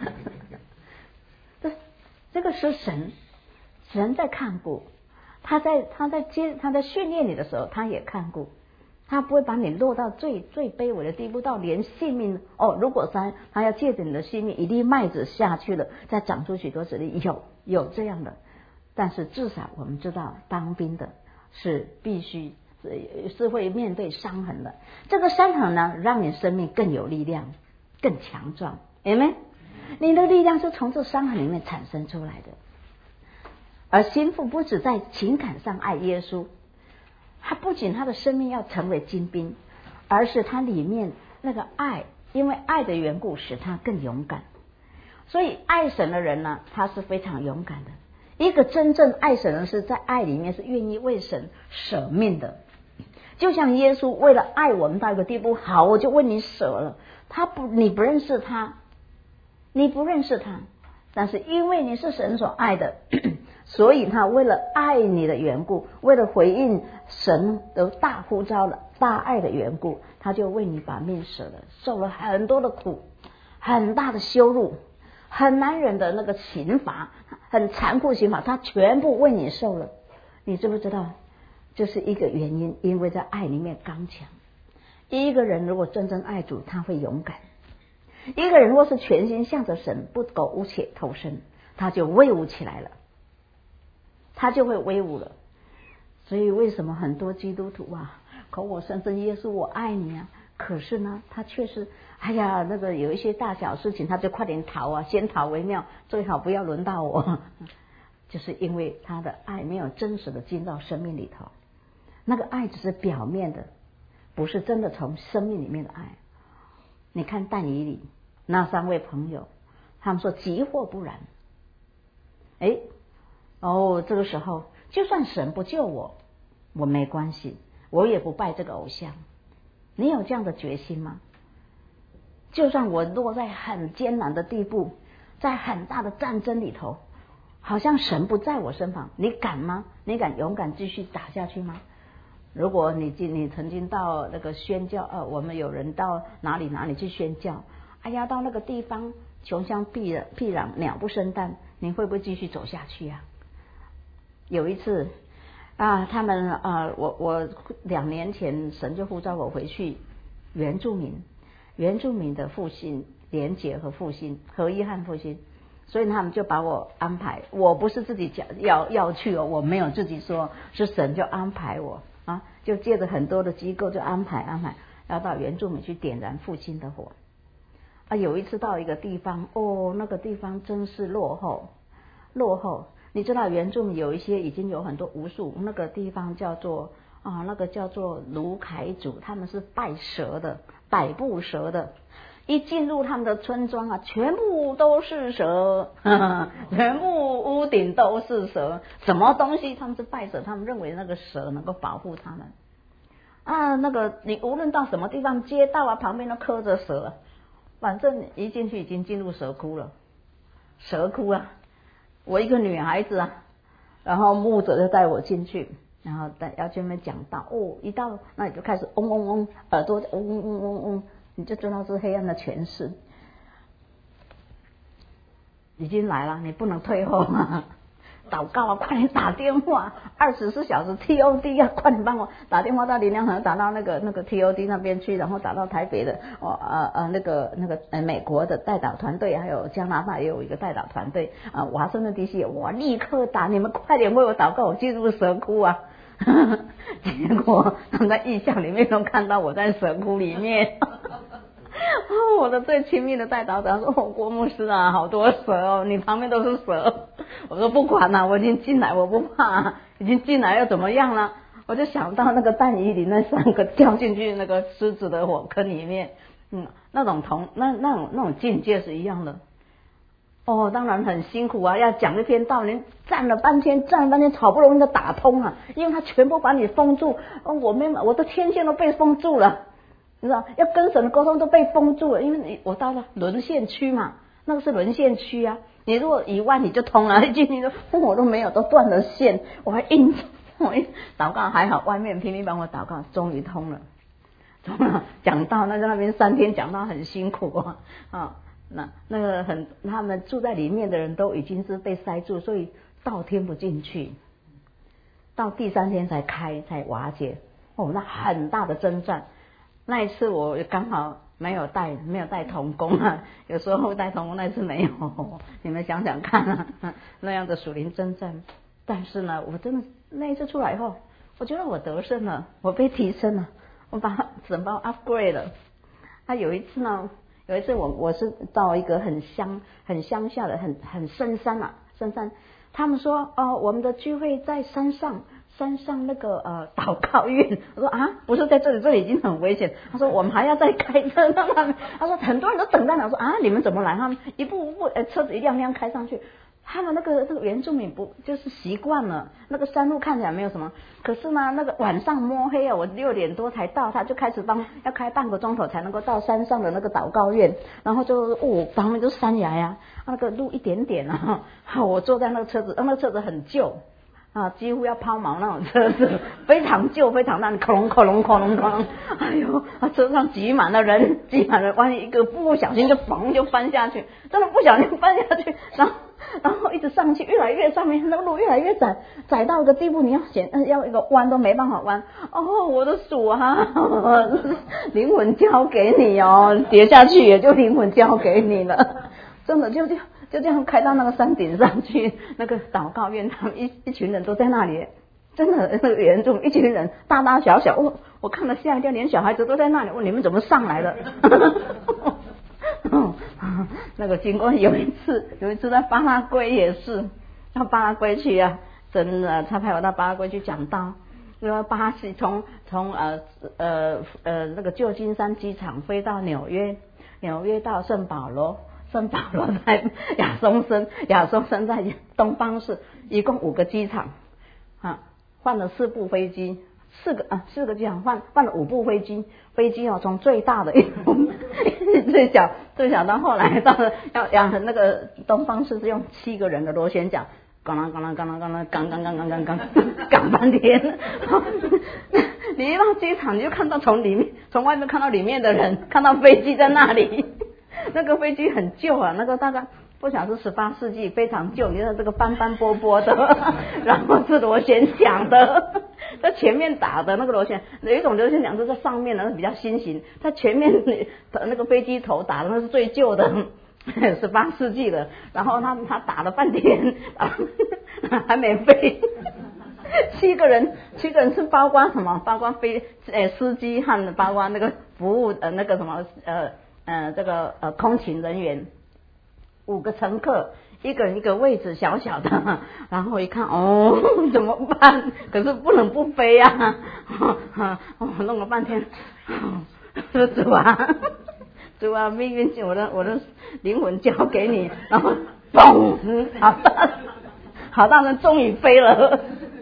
这这个是神，神在看顾，他在他在接他在训练你的时候，他也看顾，他不会把你落到最最卑微的地步，到连性命哦，如果他他要借着你的性命，一粒麦子下去了，再长出许多子粒，有有这样的，但是至少我们知道，当兵的是必须是会面对伤痕的，这个伤痕呢，让你生命更有力量，更强壮，有没有？你的力量是从这伤痕里面产生出来的。而心腹不只在情感上爱耶稣，他不仅他的生命要成为精兵，而是他里面那个爱，因为爱的缘故使他更勇敢。所以爱神的人呢，他是非常勇敢的。一个真正爱神的人是在爱里面是愿意为神舍命的。就像耶稣为了爱我们到一个地步，好，我就为你舍了。他不，你不认识他，你不认识他，但是因为你是神所爱的，所以他为了爱你的缘故，为了回应神的大呼召了大爱的缘故，他就为你把命舍了，受了很多的苦，很大的羞辱，很难忍的那个刑罚，很残酷的刑罚，他全部为你受了。你知不知道这是一个原因？因为在爱里面刚强。一个人如果真正爱主，他会勇敢。一个人若是全心向着神，不苟且偷生，他就威武起来了，他就会威武了。所以为什么很多基督徒啊，口口声声耶稣我爱你啊，可是呢他却是哎呀那个有一些大小事情他就快点逃啊，先逃为妙，最好不要轮到我。就是因为他的爱没有真实的进到生命里头，那个爱只是表面的，不是真的从生命里面的爱。你看但以理那三位朋友，他们说即或不然，哎，哦，这个时候就算神不救我，我没关系，我也不拜这个偶像。你有这样的决心吗？就算我落在很艰难的地步，在很大的战争里头，好像神不在我身旁，你敢吗？你敢勇敢继续打下去吗？如果你你曾经到那个宣教，呃，我们有人到哪里哪里去宣教，哎呀，到那个地方穷乡僻僻壤，鸟不生蛋，你会不会继续走下去啊？有一次啊，他们啊，我我两年前神就呼召我回去原住民，原住民的复兴、连结和复兴、合一和复兴，所以他们就把我安排，我不是自己讲要要去哦，我没有自己说，是神就安排我。啊，就借着很多的机构就安排安排，要到原住民去点燃复兴的火。啊，有一次到一个地方，哦，那个地方真是落后，落后。你知道原住民有一些已经有很多巫术，那个地方叫做啊，那个叫做卢凯族，他们是拜蛇的，百步蛇的。一进入他们的村庄啊，全部都是蛇，呵呵，全部屋顶都是蛇，什么东西他们是拜蛇，他们认为那个蛇能够保护他们啊。那个你无论到什么地方，街道啊旁边都刻着蛇，反正一进去已经进入蛇窟了，蛇窟啊。我一个女孩子啊， 然后牧者就带我进去，然后带要去那边讲道。哦，一到那里就开始嗡嗡嗡，耳朵嗡嗡嗡嗡嗡，你就知道是黑暗的权势已经来了，你不能退后啊！祷告啊，快点打电话，二十四小时 T O D 啊，快点帮我打电话到林良堂，打到那个那个 T O D 那边去，然后打到台北的哦呃呃那个那个呃美国的代导团队，还有加拿大也有一个代导团队啊，华盛顿 D C 我立刻打，你们快点为我祷告，我进入蛇窟啊！结果他们在异象里面都看到我在蛇窟里面。哦，我的最亲密的代祷者说：“哦，郭牧师啊，好多蛇哦，你旁边都是蛇。”我说：“不管了、啊，我已经进来，我不怕、啊，已经进来又怎么样了？”我就想到那个但以理那三个掉进去那个狮子的火坑里面，嗯，那种同那那种那种境界是一样的。哦，当然很辛苦啊，要讲一篇道，你站了半天，站了半天，好不容易的打通啊，因为他全部把你封住，哦，我没我的天线都被封住了。你知道要跟神沟通都被封住了，因为你我到了沦陷区嘛，那个是沦陷区啊。你如果一万你就通了，一进去就我都没有，都断了线，我还硬我一祷告还好，外面拼命帮我祷告，终于通了，通了。讲到那在那边三天讲到很辛苦啊，啊，那那个很他们住在里面的人都已经是被塞住，所以道听不进去，到第三天才开才瓦解。哦，那很大的征战。那一次我刚好没有带没有带童工啊，有时候带童工，那次没有，你们想想看啊，那样的属灵征战。但是呢，我真的那一次出来以后，我觉得我得胜了，我被提升了，我把整包 upgrade 了。他有一次呢，有一次我我是到一个很乡很乡下的很很深山啊深山，他们说哦我们的聚会在山上。山上那个呃祷告院，我说啊，不是在这里，这里已经很危险。他说我们还要再开车到那边。他说很多人都等在那，我说啊，你们怎么来？他们一步步呃车子一辆辆开上去。他们那个这个原住民不就是习惯了，那个山路看起来没有什么，可是呢，那个晚上摸黑啊，我六点多才到，他就开始帮要开半个钟头才能够到山上的那个祷告院，然后就哦，旁边就是山崖呀、啊，那个路一点点啊，我坐在那个车子，那个车子很旧。啊，几乎要抛锚那种车子，非常旧，非常烂，恐龙恐龙恐龙恐龙，哎呦，车上挤满了人，挤满了，万一一个不小心就嘣就翻下去，真的不小心翻下去，然后然后一直上去，越来越上面，那个路越来越窄，窄到一个地步，你要选要一个弯都没办法弯。哦，我的主啊，灵魂交给你哦，跌下去也就灵魂交给你了，真的就这样。就这样开到那个山顶上去，那个祷告院，他们一一群人都在那里，真的那个原住一群人大大小小，我我看了吓一跳，连小孩子都在那里，问你们怎么上来的？那个经过有一次，有一次在巴拉圭也是，到巴拉圭去啊，真的，他派我到巴拉圭去讲道，因为巴西从从呃呃呃那个旧金山机场飞到纽约，纽约到圣保罗。圣保罗在亚松森，亚松森在东方市，一共五个机场啊，换了四部飞机，四个啊四个机场换换了五部飞机，飞机哦从最大的一最小最小到后来到了要要那个东方市是用七个人的螺旋桨，刚啷刚啷刚啷刚啷刚刚刚刚刚刚赶半天，你一到机场你就看到从里面从外面看到里面的人，看到飞机在那里。那个飞机很旧啊，那个大概不晓得是十八世纪，非常旧，你看这个斑斑驳驳的，然后是螺旋桨的，在前面打的那个螺旋，有一种螺旋桨是在上面的，那比较新型，它前面那个飞机头打的那是最旧的，十八世纪的，然后他他打了半天，还没飞。七个人，七个人是包括什么？包括飞呃司机和包括那个服务呃那个什么呃。呃，这个呃，空勤人员五个乘客，一个人一个位置，小小的。然后一看，哦，怎么办？可是不能不飞啊！我、哦、弄了半天，说主啊，主啊，命运我的我的灵魂交给你，然后嘣，嗯，好大，好大声，终于飞了。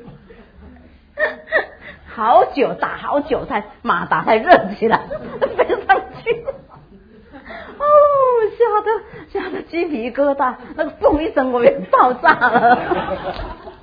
好久打好久才马达才热起来，飞上去。哦，吓得吓得鸡皮疙瘩，那个嘣一声，我也爆炸了。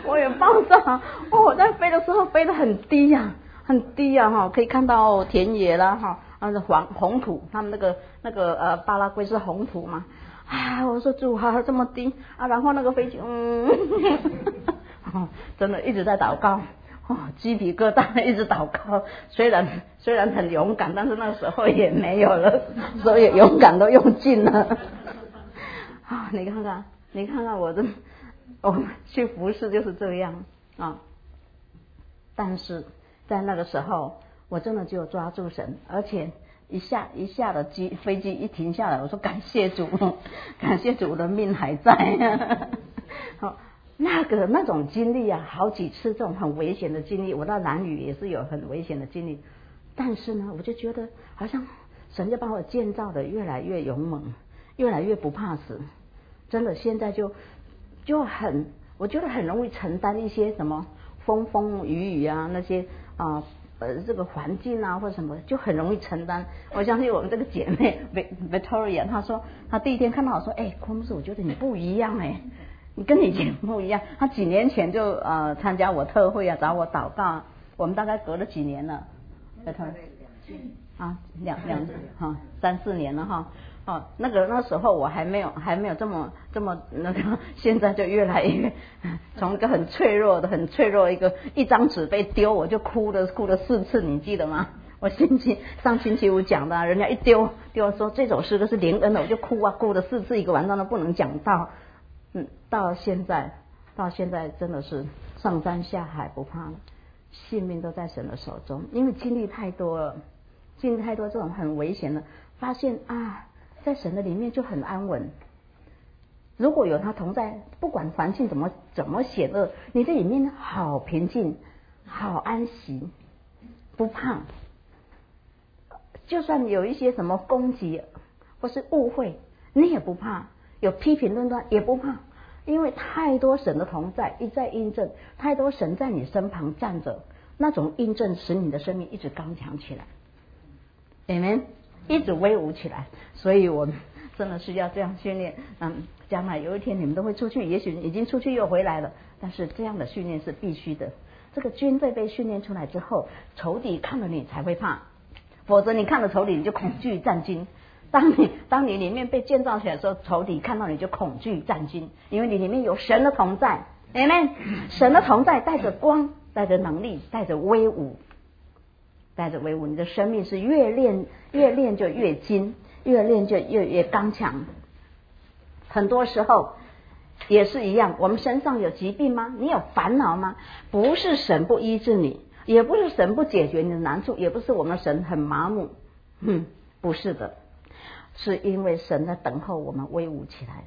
我也爆炸。哦，在飞的时候飞得很低呀、啊，很低呀、啊、哈，可以看到田野啦哈，啊黄红土，他们那个那个呃巴拉圭是红土嘛。啊，我说主啊，这么低啊，然后那个飞机，嗯，哦，真的一直在祷告，哦，鸡皮疙瘩，一直祷告。虽然虽然很勇敢，但是那时候也没有了，所有勇敢都用尽了。啊，你看看，你看看我的，我去服侍就是这样啊。但是在那个时候，我真的就抓住神，而且。一下一下的机飞机一停下来，我说感谢主，感谢主，我的命还在。好，那个那种经历啊，好几次这种很危险的经历，我到南屿也是有很危险的经历，但是呢，我就觉得好像神就把我建造的越来越勇猛，越来越不怕死。真的，现在就就很，我觉得很容易承担一些什么风风雨雨啊那些啊。呃，这个环境啊，或者什么，就很容易承担。我相信我们这个姐妹 Victoria， 她说，她第一天看到我说，哎，昆牧师，我觉得你不一样哎，你跟你以前不一样。她几年前就呃参加我特会啊，找我祷告。我们大概隔了几年了 ，Victoria 啊，两两哈三四年了哈。哦，那个那时候我还没有还没有这么这么那个，现在就越来越从一个很脆弱的很脆弱一个一张纸被丢我就哭了哭了四次，你记得吗？我星期上星期五讲的、啊，人家一丢丢说这首诗歌是灵恩的，我就哭啊哭了四次，一个晚上都不能讲到。嗯，到现在到现在真的是上山下海不怕了，性命都在神的手中，因为经历太多了，经历太多这种很危险的，发现啊。在神的里面就很安稳，如果有他同在，不管环境怎么怎么险恶，你在里面好平静，好安息，不怕。就算有一些什么攻击或是误会，你也不怕；有批评论断也不怕，因为太多神的同在一再印证，太多神在你身旁站着，那种印证使你的生命一直刚强起来。Amen。一直威武起来，所以我真的是要这样训练。嗯，将来有一天你们都会出去，也许已经出去又回来了，但是这样的训练是必须的。这个军队被训练出来之后，仇敌看了你才会怕，否则你看了仇敌你就恐惧战惊。当你当你里面被建造起来的时候，仇敌看到你就恐惧战惊，因为你里面有神的同在。Amen。神的同在带着光，带着能力，带着威武。带着威武，你的生命是越练越练就越精，越练就越越刚强。很多时候也是一样，我们身上有疾病吗？你有烦恼吗？不是神不医治你，也不是神不解决你的难处，也不是我们神很麻木，嗯，不是的，是因为神在等候我们威武起来，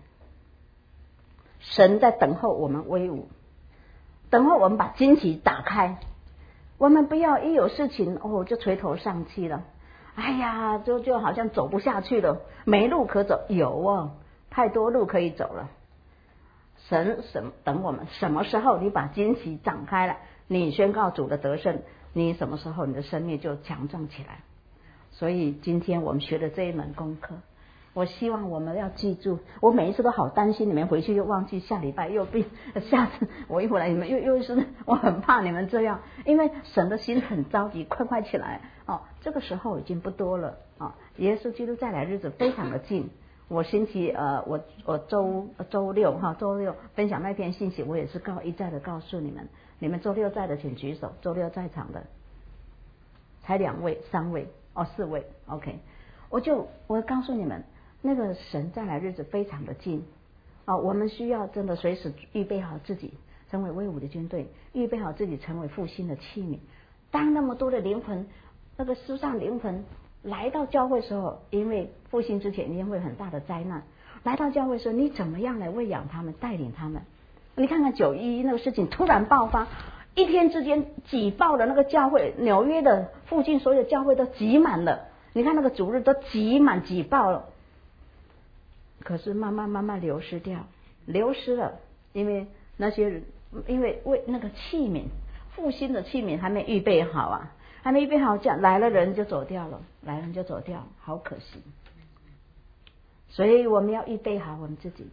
神在等候我们威武，等候我们把荆棘打开。我们不要一有事情哦就垂头丧气了，哎呀，就就好像走不下去了，没路可走。有哦，太多路可以走了。神什等我们什么时候你把荆棘展开了，你宣告主的得胜，你什么时候你的生命就强壮起来。所以今天我们学的这一门功课，我希望我们要记住。我每一次都好担心你们回去又忘记，下礼拜又病，下次我一回来你们又又是，我很怕你们这样，因为神的心很着急，快快起来哦！这个时候已经不多了啊！耶稣基督再来日子非常的近。我星期呃，我我周周六哈，周六分享那篇信息，我也是告一再的告诉你们，你们周六在的请举手，周六在场的才两位、三位哦，四位 ，OK， 我就我告诉你们。那个神再来日子非常的近啊、哦，我们需要真的随时预备好自己，成为威武的军队，预备好自己成为复兴的器皿。当那么多的灵魂，那个世上灵魂来到教会的时候，因为复兴之前一定会有很大的灾难，来到教会的时候，你怎么样来喂养他们，带领他们？你看看九一一那个事情突然爆发，一天之间挤爆了那个教会，纽约的附近所有教会都挤满了，你看那个主日都挤满挤爆了。可是慢慢慢慢流失掉，流失了，因为那些人，因为为那个器皿，复兴的器皿还没预备好啊，还没预备好，这样来了人就走掉了，来了人就走掉，好可惜。所以我们要预备好我们自己，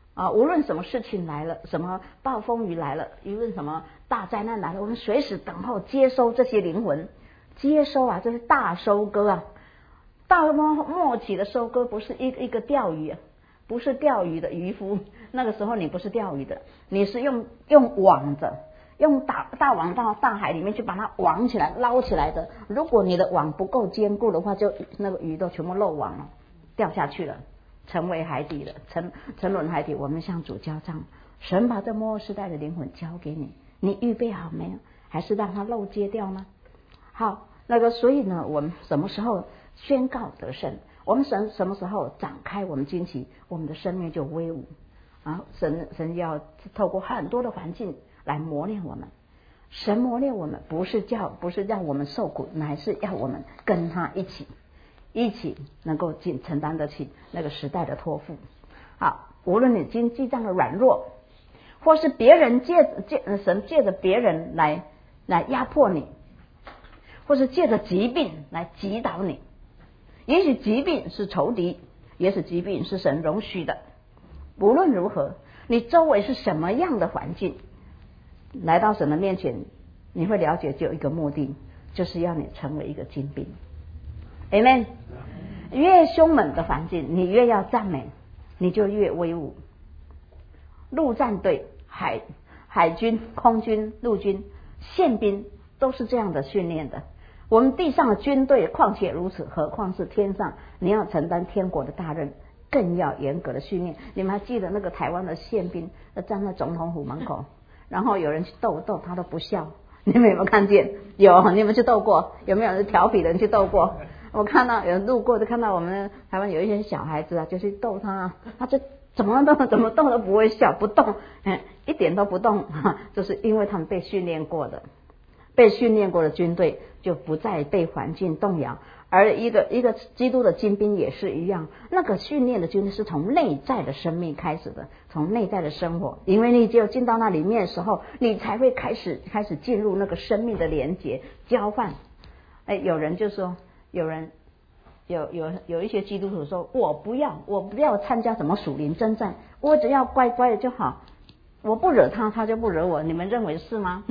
啊，无论什么事情来了，什么暴风雨来了，无论什么大灾难来了，我们随时等候接收这些灵魂，接收啊，这是大收割啊！到末末期的收割不是一个一个钓鱼，不是钓鱼的渔夫，那个时候你不是钓鱼的，你是用用网的，用大大网到大海里面去把它网起来捞起来的。如果你的网不够坚固的话，就那个鱼都全部漏网了，掉下去了。成为海底了，沉沉沦海底。我们向主交账，神把这末世代的灵魂交给你，你预备好没有？还是让它漏接掉呢？好，那个所以呢，我们什么时候宣告得胜？我们神什么时候展开我们旌旗，我们的生命就威武啊！神神要透过很多的环境来磨练我们。神磨练我们，不是叫不是让我们受苦，乃是要我们跟他一起。一起能够尽承担得起那个时代的托付。好，无论你经济上的软弱，或是别人借借神借着别人来来压迫你，或是借着疾病来击倒你。也许疾病是仇敌，也许疾病是神容许的。无论如何，你周围是什么样的环境，来到神的面前，你会了解只有一个目的，就是要你成为一个精兵。Amen。越凶猛的环境，你越要赞美，你就越威武。陆战队、海海军、空军、陆军、宪兵都是这样的训练的。我们地上的军队况且如此，何况是天上？你要承担天国的大任，更要严格的训练。你们还记得那个台湾的宪兵站在总统府门口，然后有人去斗斗，他都不笑。你们有没有看见？有，你们去斗过？有没有人调皮的人去斗过？我看到有人路过，就看到我们台湾有一些小孩子啊，就去逗他，他就怎么动怎么动都不会笑，不动，嗯，一点都不动，就是因为他们被训练过的，被训练过的军队就不再被环境动摇。而一个一个基督的精兵也是一样，那个训练的军队是从内在的生命开始的，从内在的生活，因为你只有进到那里面的时候，你才会开始开始进入那个生命的连结交换。哎，有人就说。有人有有有一些基督徒说，我不要我不要参加什么属灵征战，我只要乖乖的就好，我不惹他，他就不惹我。你们认为是吗？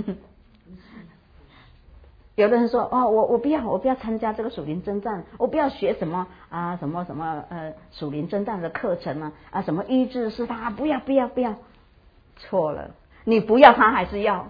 有的人说，哦，我我不要我不要参加这个属灵征战，我不要学什么啊什么什么呃属灵征战的课程啊啊什么医治是他，不要不要不要。错了，你不要他还是要。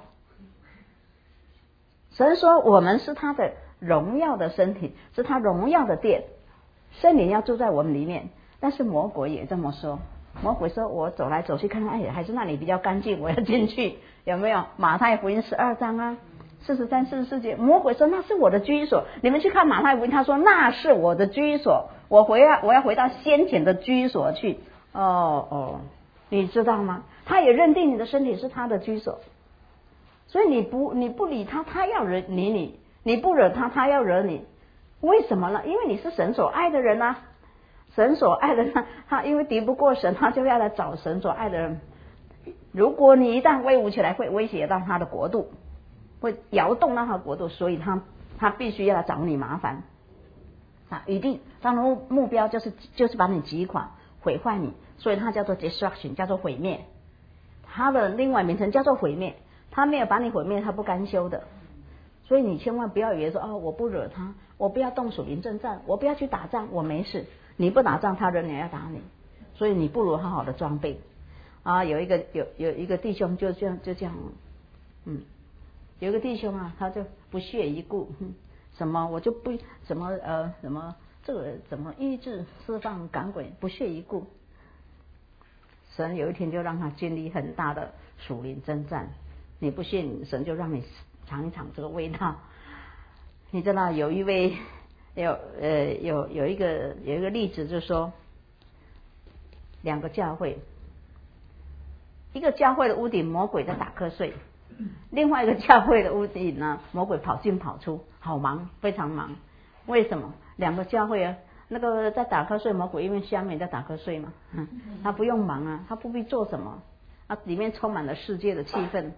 神说我们是他的荣耀的身体，是他荣耀的殿，圣灵要住在我们里面。但是魔鬼也这么说，魔鬼说我走来走去看看，哎，还是那里比较干净，我要进去。有没有马太福音十二章啊四十三四十四节？魔鬼说那是我的居所。你们去看马太福音，他说那是我的居所，我回来我要回到先前的居所去。哦哦，你知道吗？他也认定你的身体是他的居所，所以你不你不理他，他要惹你你。你不惹他，他要惹你，为什么呢？因为你是神所爱的人啊，神所爱的人，他因为敌不过神，他就要来找神所爱的人。如果你一旦威武起来，会威胁到他的国度，会摇动到他的国度，所以他他必须要来找你麻烦啊！一定，他的目目标就是就是把你击垮、毁坏你，所以他叫做 destruction， 叫做毁灭。他的另外名称叫做毁灭，他没有把你毁灭，他不甘休的。所以你千万不要以为说哦，我不惹他，我不要动属灵征战，我不要去打仗，我没事。你不打仗，他仍然要打你，所以你不如好好的装备啊。有一个有有一个弟兄就这样就这样，嗯，有一个弟兄啊，他就不屑一顾，嗯、什么我就不什么呃什么这个怎么医治释放赶鬼，不屑一顾。神有一天就让他经历很大的属灵征战，你不信，神就让你尝一尝这个味道。你知道有一位有呃有有一个有一个例子，就是说两个教会，一个教会的屋顶魔鬼在打瞌睡，另外一个教会的屋顶呢，魔鬼跑进跑出，好忙，非常忙。为什么？两个教会啊，那个在打瞌睡，魔鬼因为下面在打瞌睡嘛，他不用忙啊，他不必做什么啊，里面充满了世界的气氛。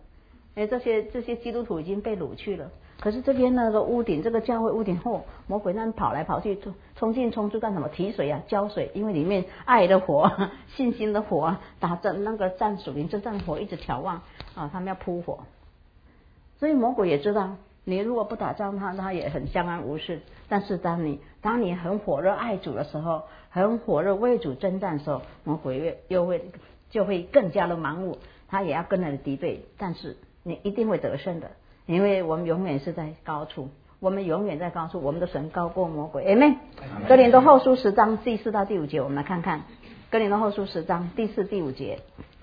哎，这些这些基督徒已经被掳去了。可是这边那个屋顶，这个教会屋顶后，魔鬼那跑来跑去，冲冲进冲出干什么？提水啊，浇水，因为里面爱的火、信心的火，打战那个战属灵征战火一直眺望啊，他们要扑火。所以魔鬼也知道，你如果不打仗，他他也很相安无事。但是当你当你很火热爱主的时候，很火热为主征战的时候，魔鬼又会就会更加的盲目，他也要跟着敌对，但是你一定会得胜的。因为我们永远是在高处，我们永远在高处，我们的神高过魔鬼。阿们。哥林多后书十章第四到第五节，我们来看看哥林多后书十章第四、第五节，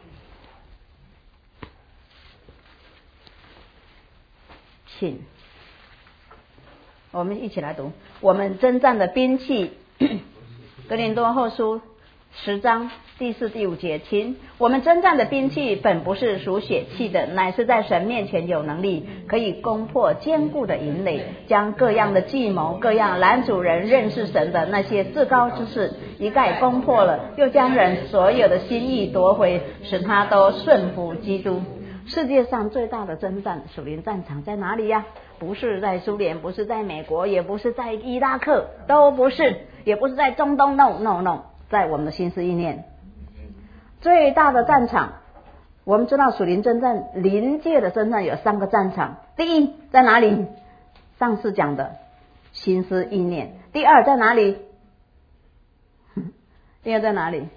请我们一起来读。我们征战的兵器，哥林多后书十章第四、第五节，请我们征战的兵器本不是属血气的，乃是在神面前有能力，可以攻破坚固的营垒，将各样的计谋、各样拦阻人认识神的那些至高之事一概攻破了，又将人所有的心意夺回，使他都顺服基督。世界上最大的征战属灵战场在哪里呀？不是在苏联，不是在美国，也不是在伊拉克，都不是，也不是在中东 no no no， 在我们的心思意念。最大的战场，我们知道属灵征战灵界的征战有三个战场。第一在哪里？上次讲的心思意念。第二在哪里？第二在哪里？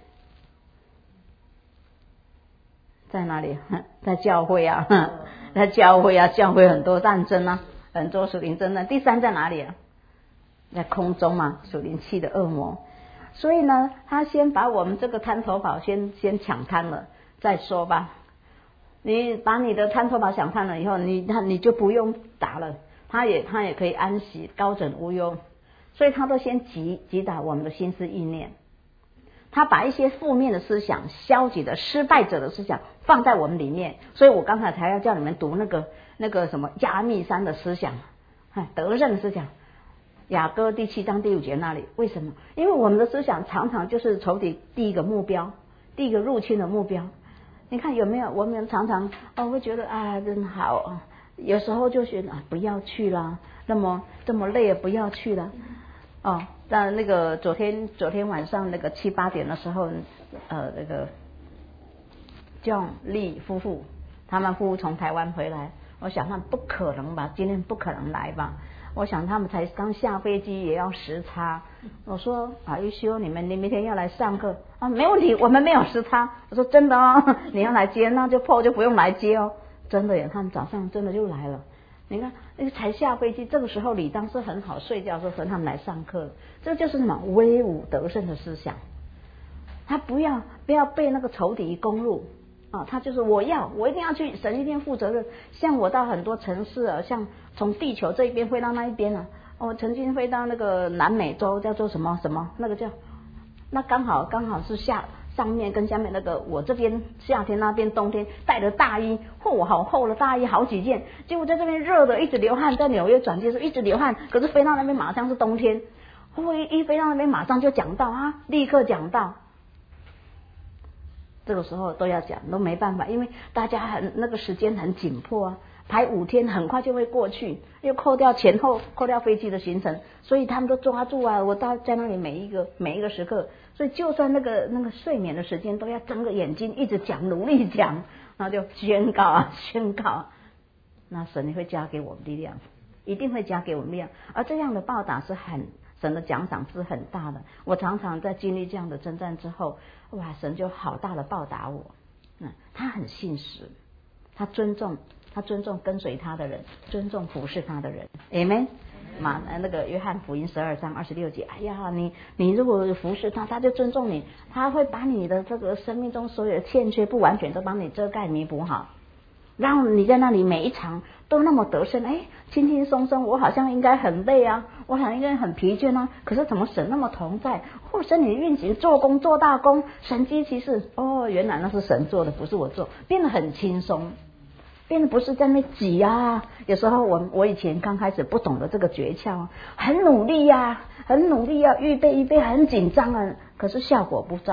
在哪里？在教会啊，在教会啊，教会很多战争啊，很多属灵征战。第三在哪里啊？在空中嘛，属灵气的恶魔。所以呢，他先把我们这个滩头堡先先抢滩了再说吧。你把你的滩头堡抢滩了以后，你他你就不用打了，他也他也可以安息高枕无忧。所以他都先击击打我们的心思意念，他把一些负面的思想、消极的、失败者的思想放在我们里面。所以我刚才才要叫你们读那个那个什么亚密山的思想，得胜的思想。雅歌第七章第五节那里，为什么？因为我们的思想常常就是仇敌第一个目标，第一个入侵的目标。你看有没有？我们常常哦会觉得啊真好，有时候就觉得啊不要去啦，那么这么累不要去了。哦，但那个昨天昨天晚上那个七八点的时候，呃那个 John Lee 夫妇，他们夫妇从台湾回来，我想他们不可能吧，今天不可能来吧。我想他们才刚下飞机也要时差，我说啊玉修你们你明天要来上课啊？没问题，我们没有时差。我说真的哦，你要来接那就破就不用来接哦，真的耶，他们早上真的就来了。你看那个才下飞机，这个时候理当是很好睡觉的时候，他们来上课，这就是什么威武得胜的思想。他不要不要被那个仇敌攻入。啊，他就是我要，我一定要去，神一定负责任。像我到很多城市啊，像从地球这一边飞到那一边啊，我曾经飞到那个南美洲，叫做什么什么，那个叫，那刚好刚好是下上面跟下面那个，我这边夏天那边冬天带着大衣，嚯，好厚的大衣好几件，结果在这边热的一直流汗，在纽约转机的时候一直流汗，可是飞到那边马上是冬天，我一一飞到那边马上就讲到啊，立刻讲到。这个时候都要讲，都没办法，因为大家很那个时间很紧迫啊，排五天很快就会过去，又扣掉前后扣掉飞机的行程，所以他们都抓住啊，我到在那里每一个每一个时刻，所以就算那个那个睡眠的时间都要睁个眼睛一直讲，努力讲，然后就宣告啊宣告，那神会加给我们力量，一定会加给我们力量，而这样的报答是很神的奖赏是很大的。我常常在经历这样的征战之后，哇，神就好大的报答我。嗯，他很信实，他尊重他尊重跟随他的人，尊重服侍他的人。Amen。马那个约翰福音十二章二十六节，哎呀，你你如果服侍他，他就尊重你，他会把你的这个生命中所有的欠缺不完全都帮你遮盖弥补好。然后你在那里每一场都那么得胜，哎，轻轻松松，我好像应该很累啊，我好像应该很疲倦啊，可是怎么神那么同在，或神你运行做工做大工，神机骑士，哦，原来那是神做的，不是我做，变得很轻松，变得不是在那挤啊。有时候我我以前刚开始不懂得这个诀窍，很努力呀、啊，很努力要、啊、预备预备，很紧张啊，可是效果不彰。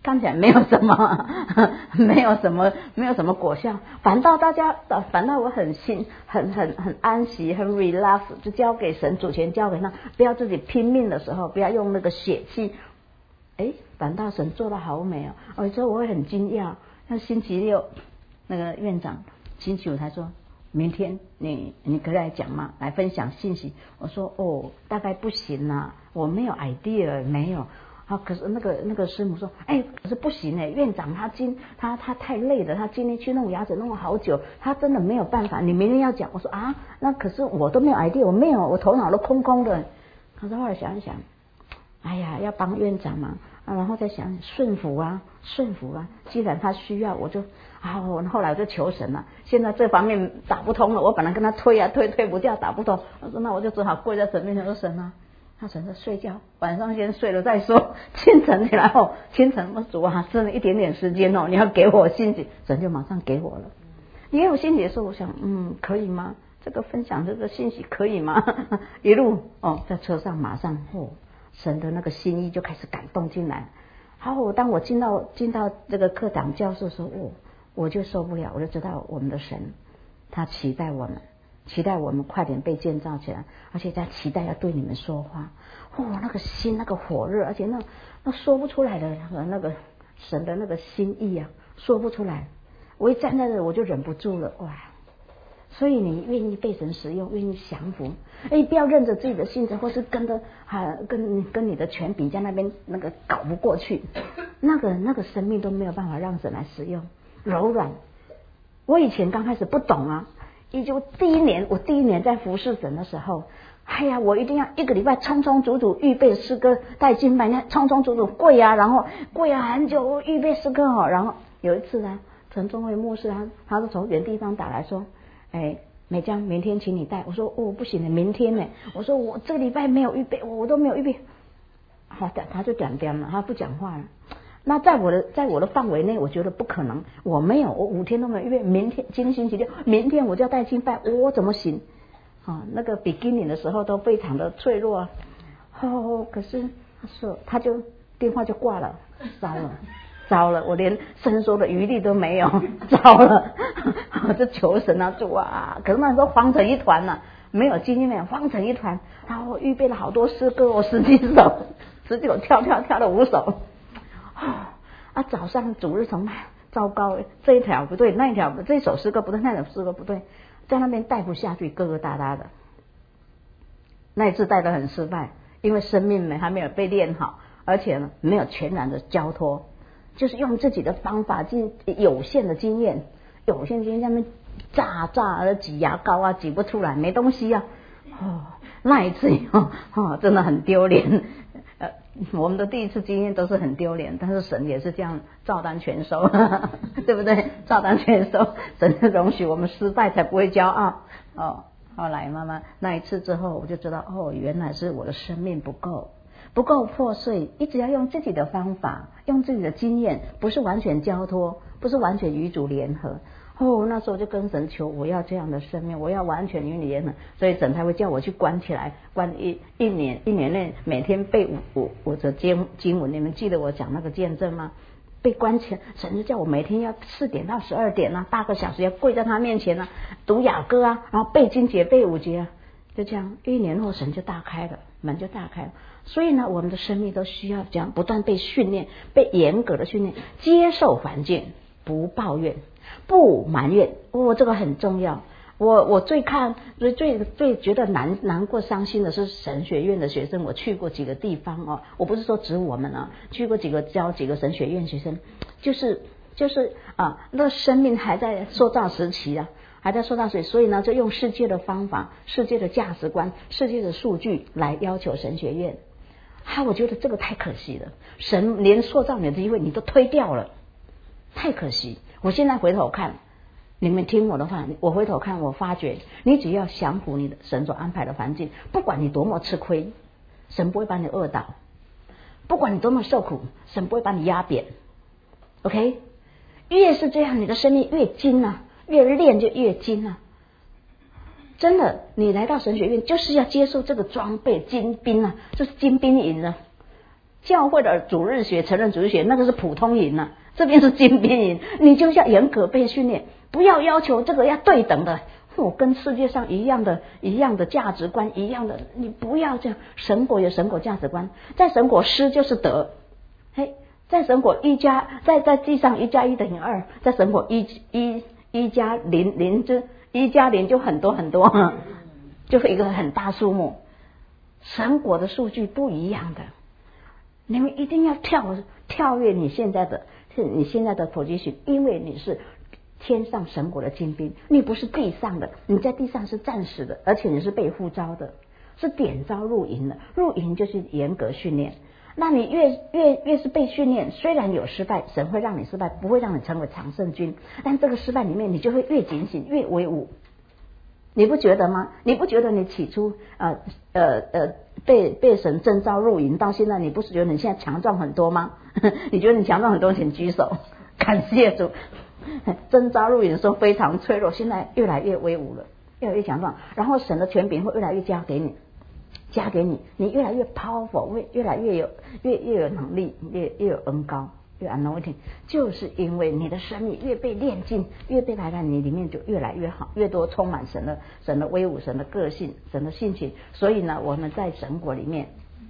看起来没有什么，没有什么，没有什么果效，反倒大家，反倒我很心，很很很安息，很 relax， 就交给神，主权交给他，不要自己拼命的时候，不要用那个血气，哎，反倒神做得好美哦，有时候我会很惊讶，像星期六那个院长，星期五他说，明天你你可以来讲吗？来分享信息。我说哦，大概不行啦，我没有 idea， 没有。啊，可是那个那个师母说，哎，可是不行哎，院长他今他他太累了，他今天去弄牙齿弄了好久，他真的没有办法。你明天要讲，我说啊，那可是我都没有 idea， 我没有，我头脑都空空的。可是后来想一想，哎呀，要帮院长嘛，啊，然后再想顺服啊，顺服啊，既然他需要，我就啊，我后来我就求神了。现在这方面打不通了，我本来跟他推啊推，推不掉，打不通。我说那我就只好跪在神面前说神啊。他神在睡觉，晚上先睡了再说。清晨起来后，清晨我主啊，剩了一点点时间哦，你要给我信息，神就马上给我了。你给我信息的时候，我想，嗯，可以吗？这个分享这个信息可以吗？一路哦，在车上马上哦，神的那个心意就开始感动进来。好，当我进到进到这个课堂教室的时候，哦，我就受不了，我就知道我们的神他期待我们。期待我们快点被建造起来，而且在期待要对你们说话。哦，那个心那个火热，而且那那说不出来的那个那个神的那个心意啊，说不出来。我一站在这，我就忍不住了，哇！所以你愿意被神使用，愿意降服，哎，不要认着自己的性子，或是跟着啊跟跟你的权柄在那边那个搞不过去，那个那个生命都没有办法让神来使用，柔软。我以前刚开始不懂啊。也就第一年，我第一年在服侍神的时候，哎呀，我一定要一个礼拜匆匆足足预备诗歌带敬拜，匆匆足足跪啊，然后跪啊很久预备诗歌哦。然后有一次呢，陈忠惠牧师他他是从远地方打来说，哎，美江明天请你带。我说哦不行的，明天呢？我说我这个礼拜没有预备，我都没有预备。好的，他就点点了，他不讲话了。那在我的在我的范围内，我觉得不可能，我没有，我五天都没有预备，明天今天星期六，明天我就要带敬拜，我怎么行？啊，那个 beginning 的时候都非常的脆弱啊。哦，可是他说他就电话就挂了，糟了，糟了，我连伸缩的余力都没有，糟了，我就求神啊主啊！可是那时候慌成一团了，没有经验，慌成一团，然后我预备了好多诗歌，我十几首，十几首跳跳跳了五首。啊，早上主日崇拜，糟糕，这一条不对，那一条不对，这一首诗歌不对，那首诗歌不对，在那边带不下去，疙疙瘩瘩的。那一次带得很失败，因为生命呢还没有被练好，而且呢没有全然的交托，就是用自己的方法，经有限的经验，有限经验，下面炸炸挤牙膏啊，挤不出来，没东西啊。哦，那一次哦，哦真的很丢脸。呃，我们的第一次经验都是很丢脸，但是神也是这样照单全收，对不对？照单全收，神容许我们失败才不会骄傲。哦，后来慢慢那一次之后，我就知道哦，原来是我的生命不够，不够破碎，一直要用自己的方法，用自己的经验，不是完全交托，不是完全与主联合。哦，那时候就跟神求，我要这样的生命，我要完全与你联合，所以神才会叫我去关起来，关一一年，一年内每天背五五五则经经文。你们记得我讲那个见证吗？被关起来，神就叫我每天要四点到十二点啊，八个小时要跪在他面前啊，读雅歌啊，然后背经节背五节啊，就这样，一年后神就大开了，门就大开了。所以呢，我们的生命都需要这样不断被训练，被严格的训练，接受环境，不抱怨，不埋怨。哦，这个很重要。我我最看最最最觉得难难过伤心的是神学院的学生。我去过几个地方哦，我不是说指我们啊，去过几个教几个神学院学生，就是就是啊，那生命还在塑造时期啊，还在塑造时期，所以呢，就用世界的方法、世界的价值观、世界的数据来要求神学院。哈、啊，我觉得这个太可惜了，神连塑造你的机会你都推掉了，太可惜。我现在回头看。你们听我的话，我回头看，我发觉你只要降服你的神所安排的环境，不管你多么吃亏，神不会把你饿倒；不管你多么受苦，神不会把你压扁。OK， 越是这样，你的生命越精啊，越练就越精啊。真的，你来到神学院就是要接受这个装备精兵啊，就是精兵营啊。 教会的主日学、承认主日学那个是普通营啊，这边是精兵营，你就要严格被训练，不要要求这个要对等的，我、哦、跟世界上一样的一样的价值观一样的，你不要这样。神国有神国价值观，在神国施就是得，嘿，在神国一加在在地上一加一等于二，在神国一一一加零零之一加零就很多很多，就是一个很大数目。神国的数据不一样的，你们一定要跳跳跃你现在的你现在的 position， 因为你是天上神国的精兵，你不是地上的，你在地上是暂时的，而且你是被呼召的，是点召入营的，入营就是严格训练。那你越越越是被训练，虽然有失败，神会让你失败，不会让你成为常胜军，但这个失败里面你就会越警醒越威武，你不觉得吗？你不觉得你起初呃呃呃被被神征召入营到现在，你不是觉得你现在强壮很多吗？你觉得你强壮很多，请举手，感谢主。征召入营的时候非常脆弱，现在越来越威武了，越来越强壮，然后神的权柄会越来越加给你，加给你，你越来越 powerful， 会越来越有越越有能力，越越有恩膏，越 anointing， 就是因为你的生命越被炼净，越被来到你里面就越来越好，越多充满神的神的威武，神的个性，神的性情。所以呢，我们在神国里面，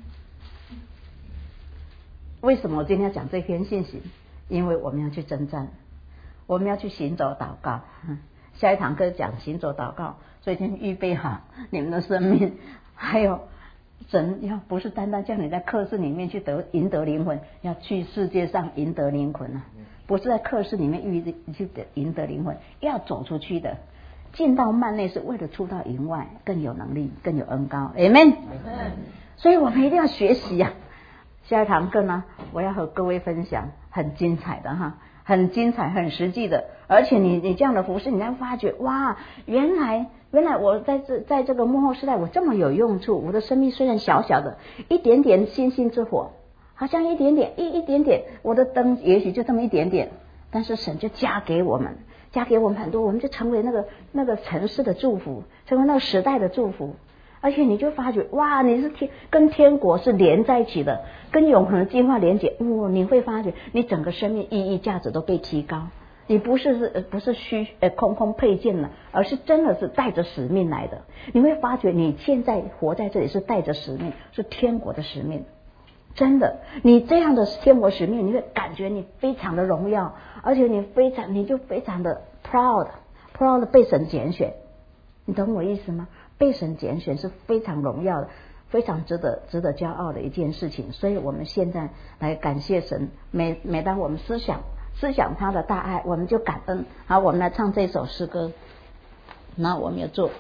为什么我今天要讲这篇信息？因为我们要去征战，我们要去行走祷告。下一堂课讲行走祷告，所以先预备好你们的生命。还有神要不是单单叫你在课室里面去得赢得灵魂，要去世界上赢得灵魂啊！不是在课室里面遇去赢得灵魂，要走出去的。进到幔内是为了出到营外，更有能力，更有恩膏。Amen。所以我们一定要学习呀、啊。下一堂课呢，我要和各位分享很精彩的哈，很精彩、很实际的，而且你你这样的服事，你才发觉哇，原来原来我在这在这个幕后时代，我这么有用处。我的生命虽然小小的，一点点星星之火，好像一点点一一点点，我的灯也许就这么一点点，但是神就加给我们，加给我们很多，我们就成为那个那个城市的祝福，成为那个时代的祝福。而且你就发觉哇，你是天跟天国是连在一起的，跟永恒的计划连结，哇、哦！你会发觉你整个生命意义价值都被提高。你不是是不是虚呃空空配件了，而是真的是带着使命来的。你会发觉你现在活在这里是带着使命，是天国的使命。真的，你这样的天国使命，你会感觉你非常的荣耀，而且你非常你就非常的 proud proud 的被神拣选。你懂我意思吗？被神拣选是非常荣耀的，非常值得值得骄傲的一件事情。所以我们现在来感谢神，每每当我们思想思想他的大爱，我们就感恩。好，我们来唱这首诗歌。那我们要做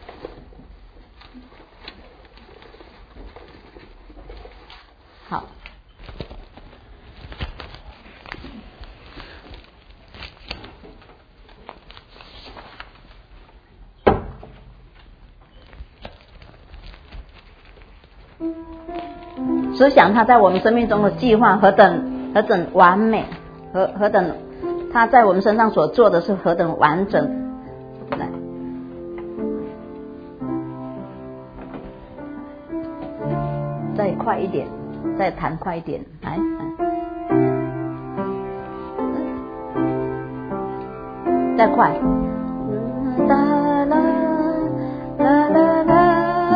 好。思想他在我们生命中的计划何等何等完美，何何等他在我们身上所做的是何等完整。来，再快一点，再弹快一点，来，再快。啦啦啦啦啦。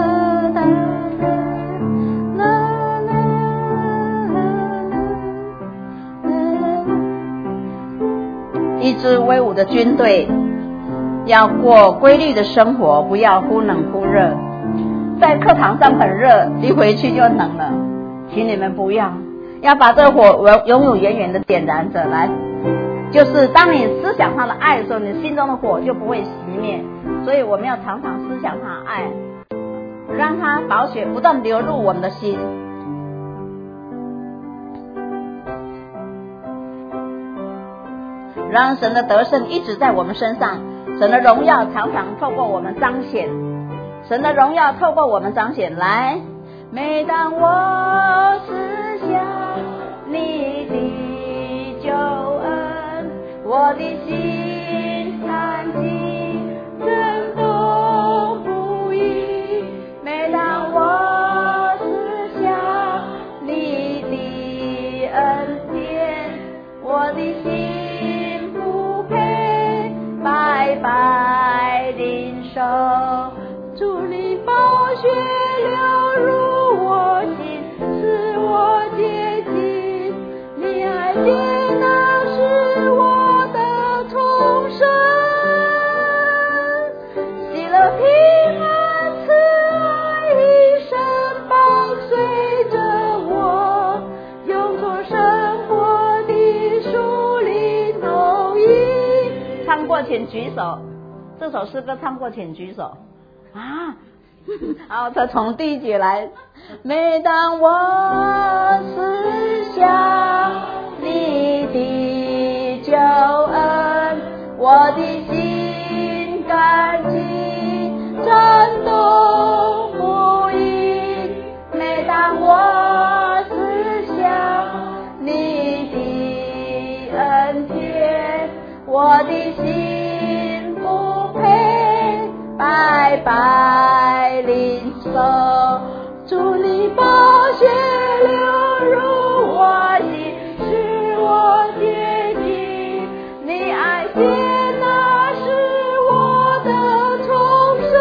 一支威武的军队要过规律的生活，不要忽冷忽热。在课堂上很热，一回去就冷了，请你们不要，要把这火永永远远的点燃着来。就是当你思想他的爱的时候，你心中的火就不会熄灭。所以我们要常常思想他的爱，让他宝血不断流入我们的心。让神的得胜一直在我们身上，神的荣耀常常透过我们彰显，神的荣耀透过我们彰显。来，每当我思想你的救恩，我的心叹息震动不已。每当我思想你的主你宝血流入我心，使我洁净，你爱接纳是我的重生，喜乐平安慈爱一生伴随着我，用作生活的属灵统一。 唱过请举手，这首诗歌唱过请举手啊。好，再从第一节来。每当我思想你的救恩，我的心感激颤动不已。每当我思想你的恩典，我的心不配白白领受，主你宝血流入我心，使我洁净，你爱接纳是我的重生，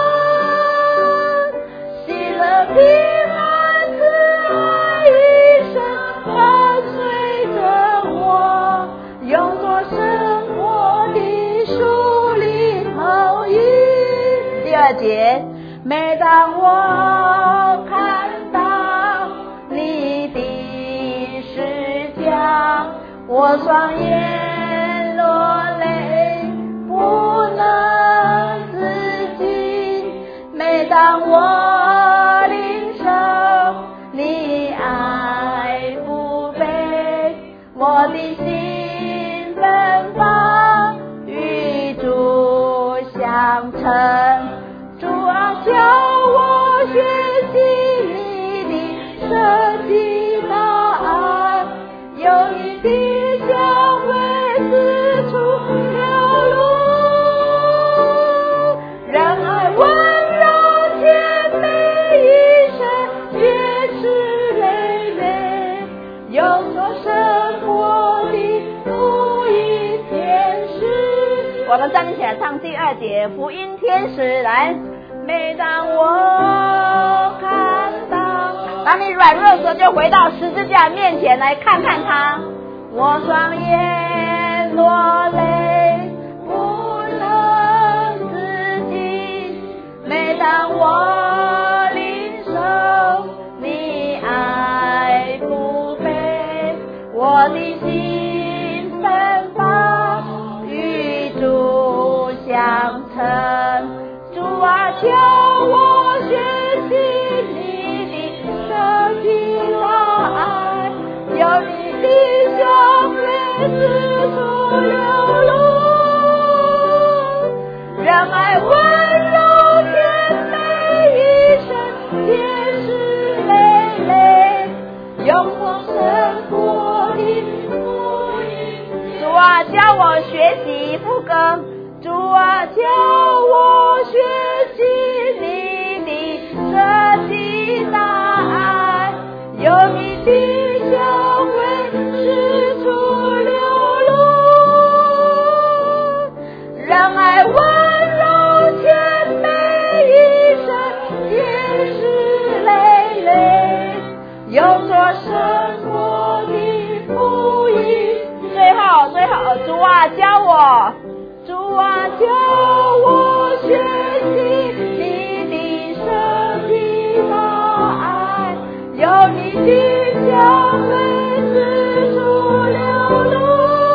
喜乐平安慈爱一生伴随着我，用作生活的属灵统一。第二节，每当我看到你的施教，我双眼落泪不能自禁。每当我领受你爱不悲，我的心奔放与主相称。主啊，教我学习你的舍己大爱，有你的香味四处流露，仁爱温柔甜美一生结实累累，有所生活的福音天使。我们站立起来唱第二节福音天使来。每当我看到，当你软弱的时候，就回到十字架面前来看看他。我双眼落泪不能自禁，每当我领受你爱不悲，我的心奔放与主相称。主啊，教我学习你的舍己大爱，有你的香味四处流露，仁爱温柔甜美一生结实累累，用我生活的福音。主啊，教我学习副歌。主啊，教我学习你的舍己大爱，有你的香味四处流露，仁爱温柔甜美一生结实累累，有所生活的福音。最后最后，主啊，教我主啊，教我学习你的舍己大爱，有你的香味四处流露，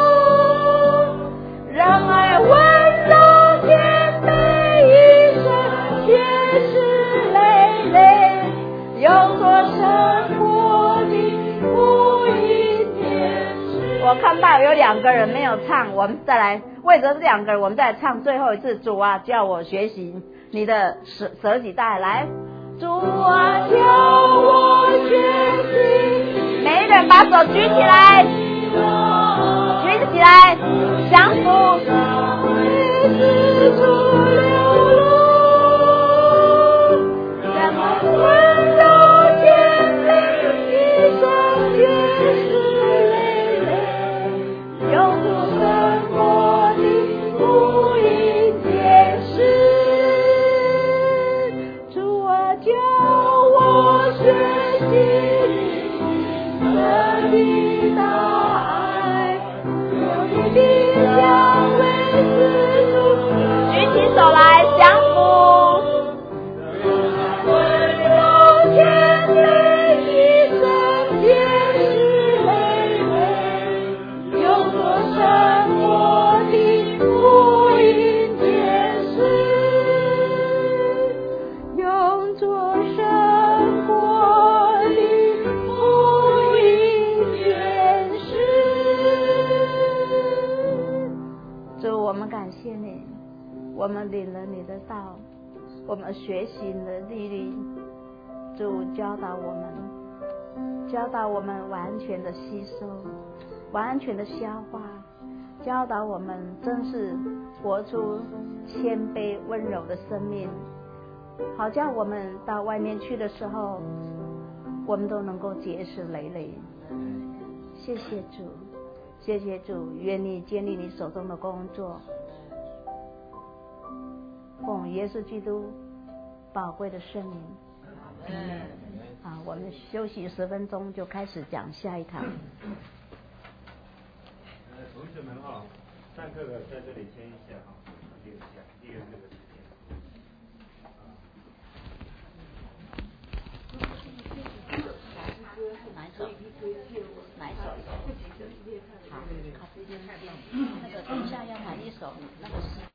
仁爱温柔甜美一生结实累累，有所生活的福音天使。我看到有两个人没有唱，我们再来为着这两个人，我们再唱最后一次。主啊，叫我学习你的舍舍己大爱。来，主啊，叫我学习。每一个人把手举起来，举起来，降服。四处流露，让爱温柔甜美一生结实累累，有主生活的福音天使。 们领了你的道，我们学习了律例，主教导我们，教导我们完全的吸收，完全的消化，教导我们真是活出谦卑温柔的生命，好叫我们到外面去的时候，我们都能够结实累累。谢谢主，谢谢主，愿你建立你手中的工作，奉耶稣基督宝贵的圣名。嗯，好，我们休息十分钟，就开始讲下一堂。 呃，同学们哈，上课的在这里签一下哈，列一下，列这个时间。 哪一首？哪一首？好，那个等一下要弹一首那个诗。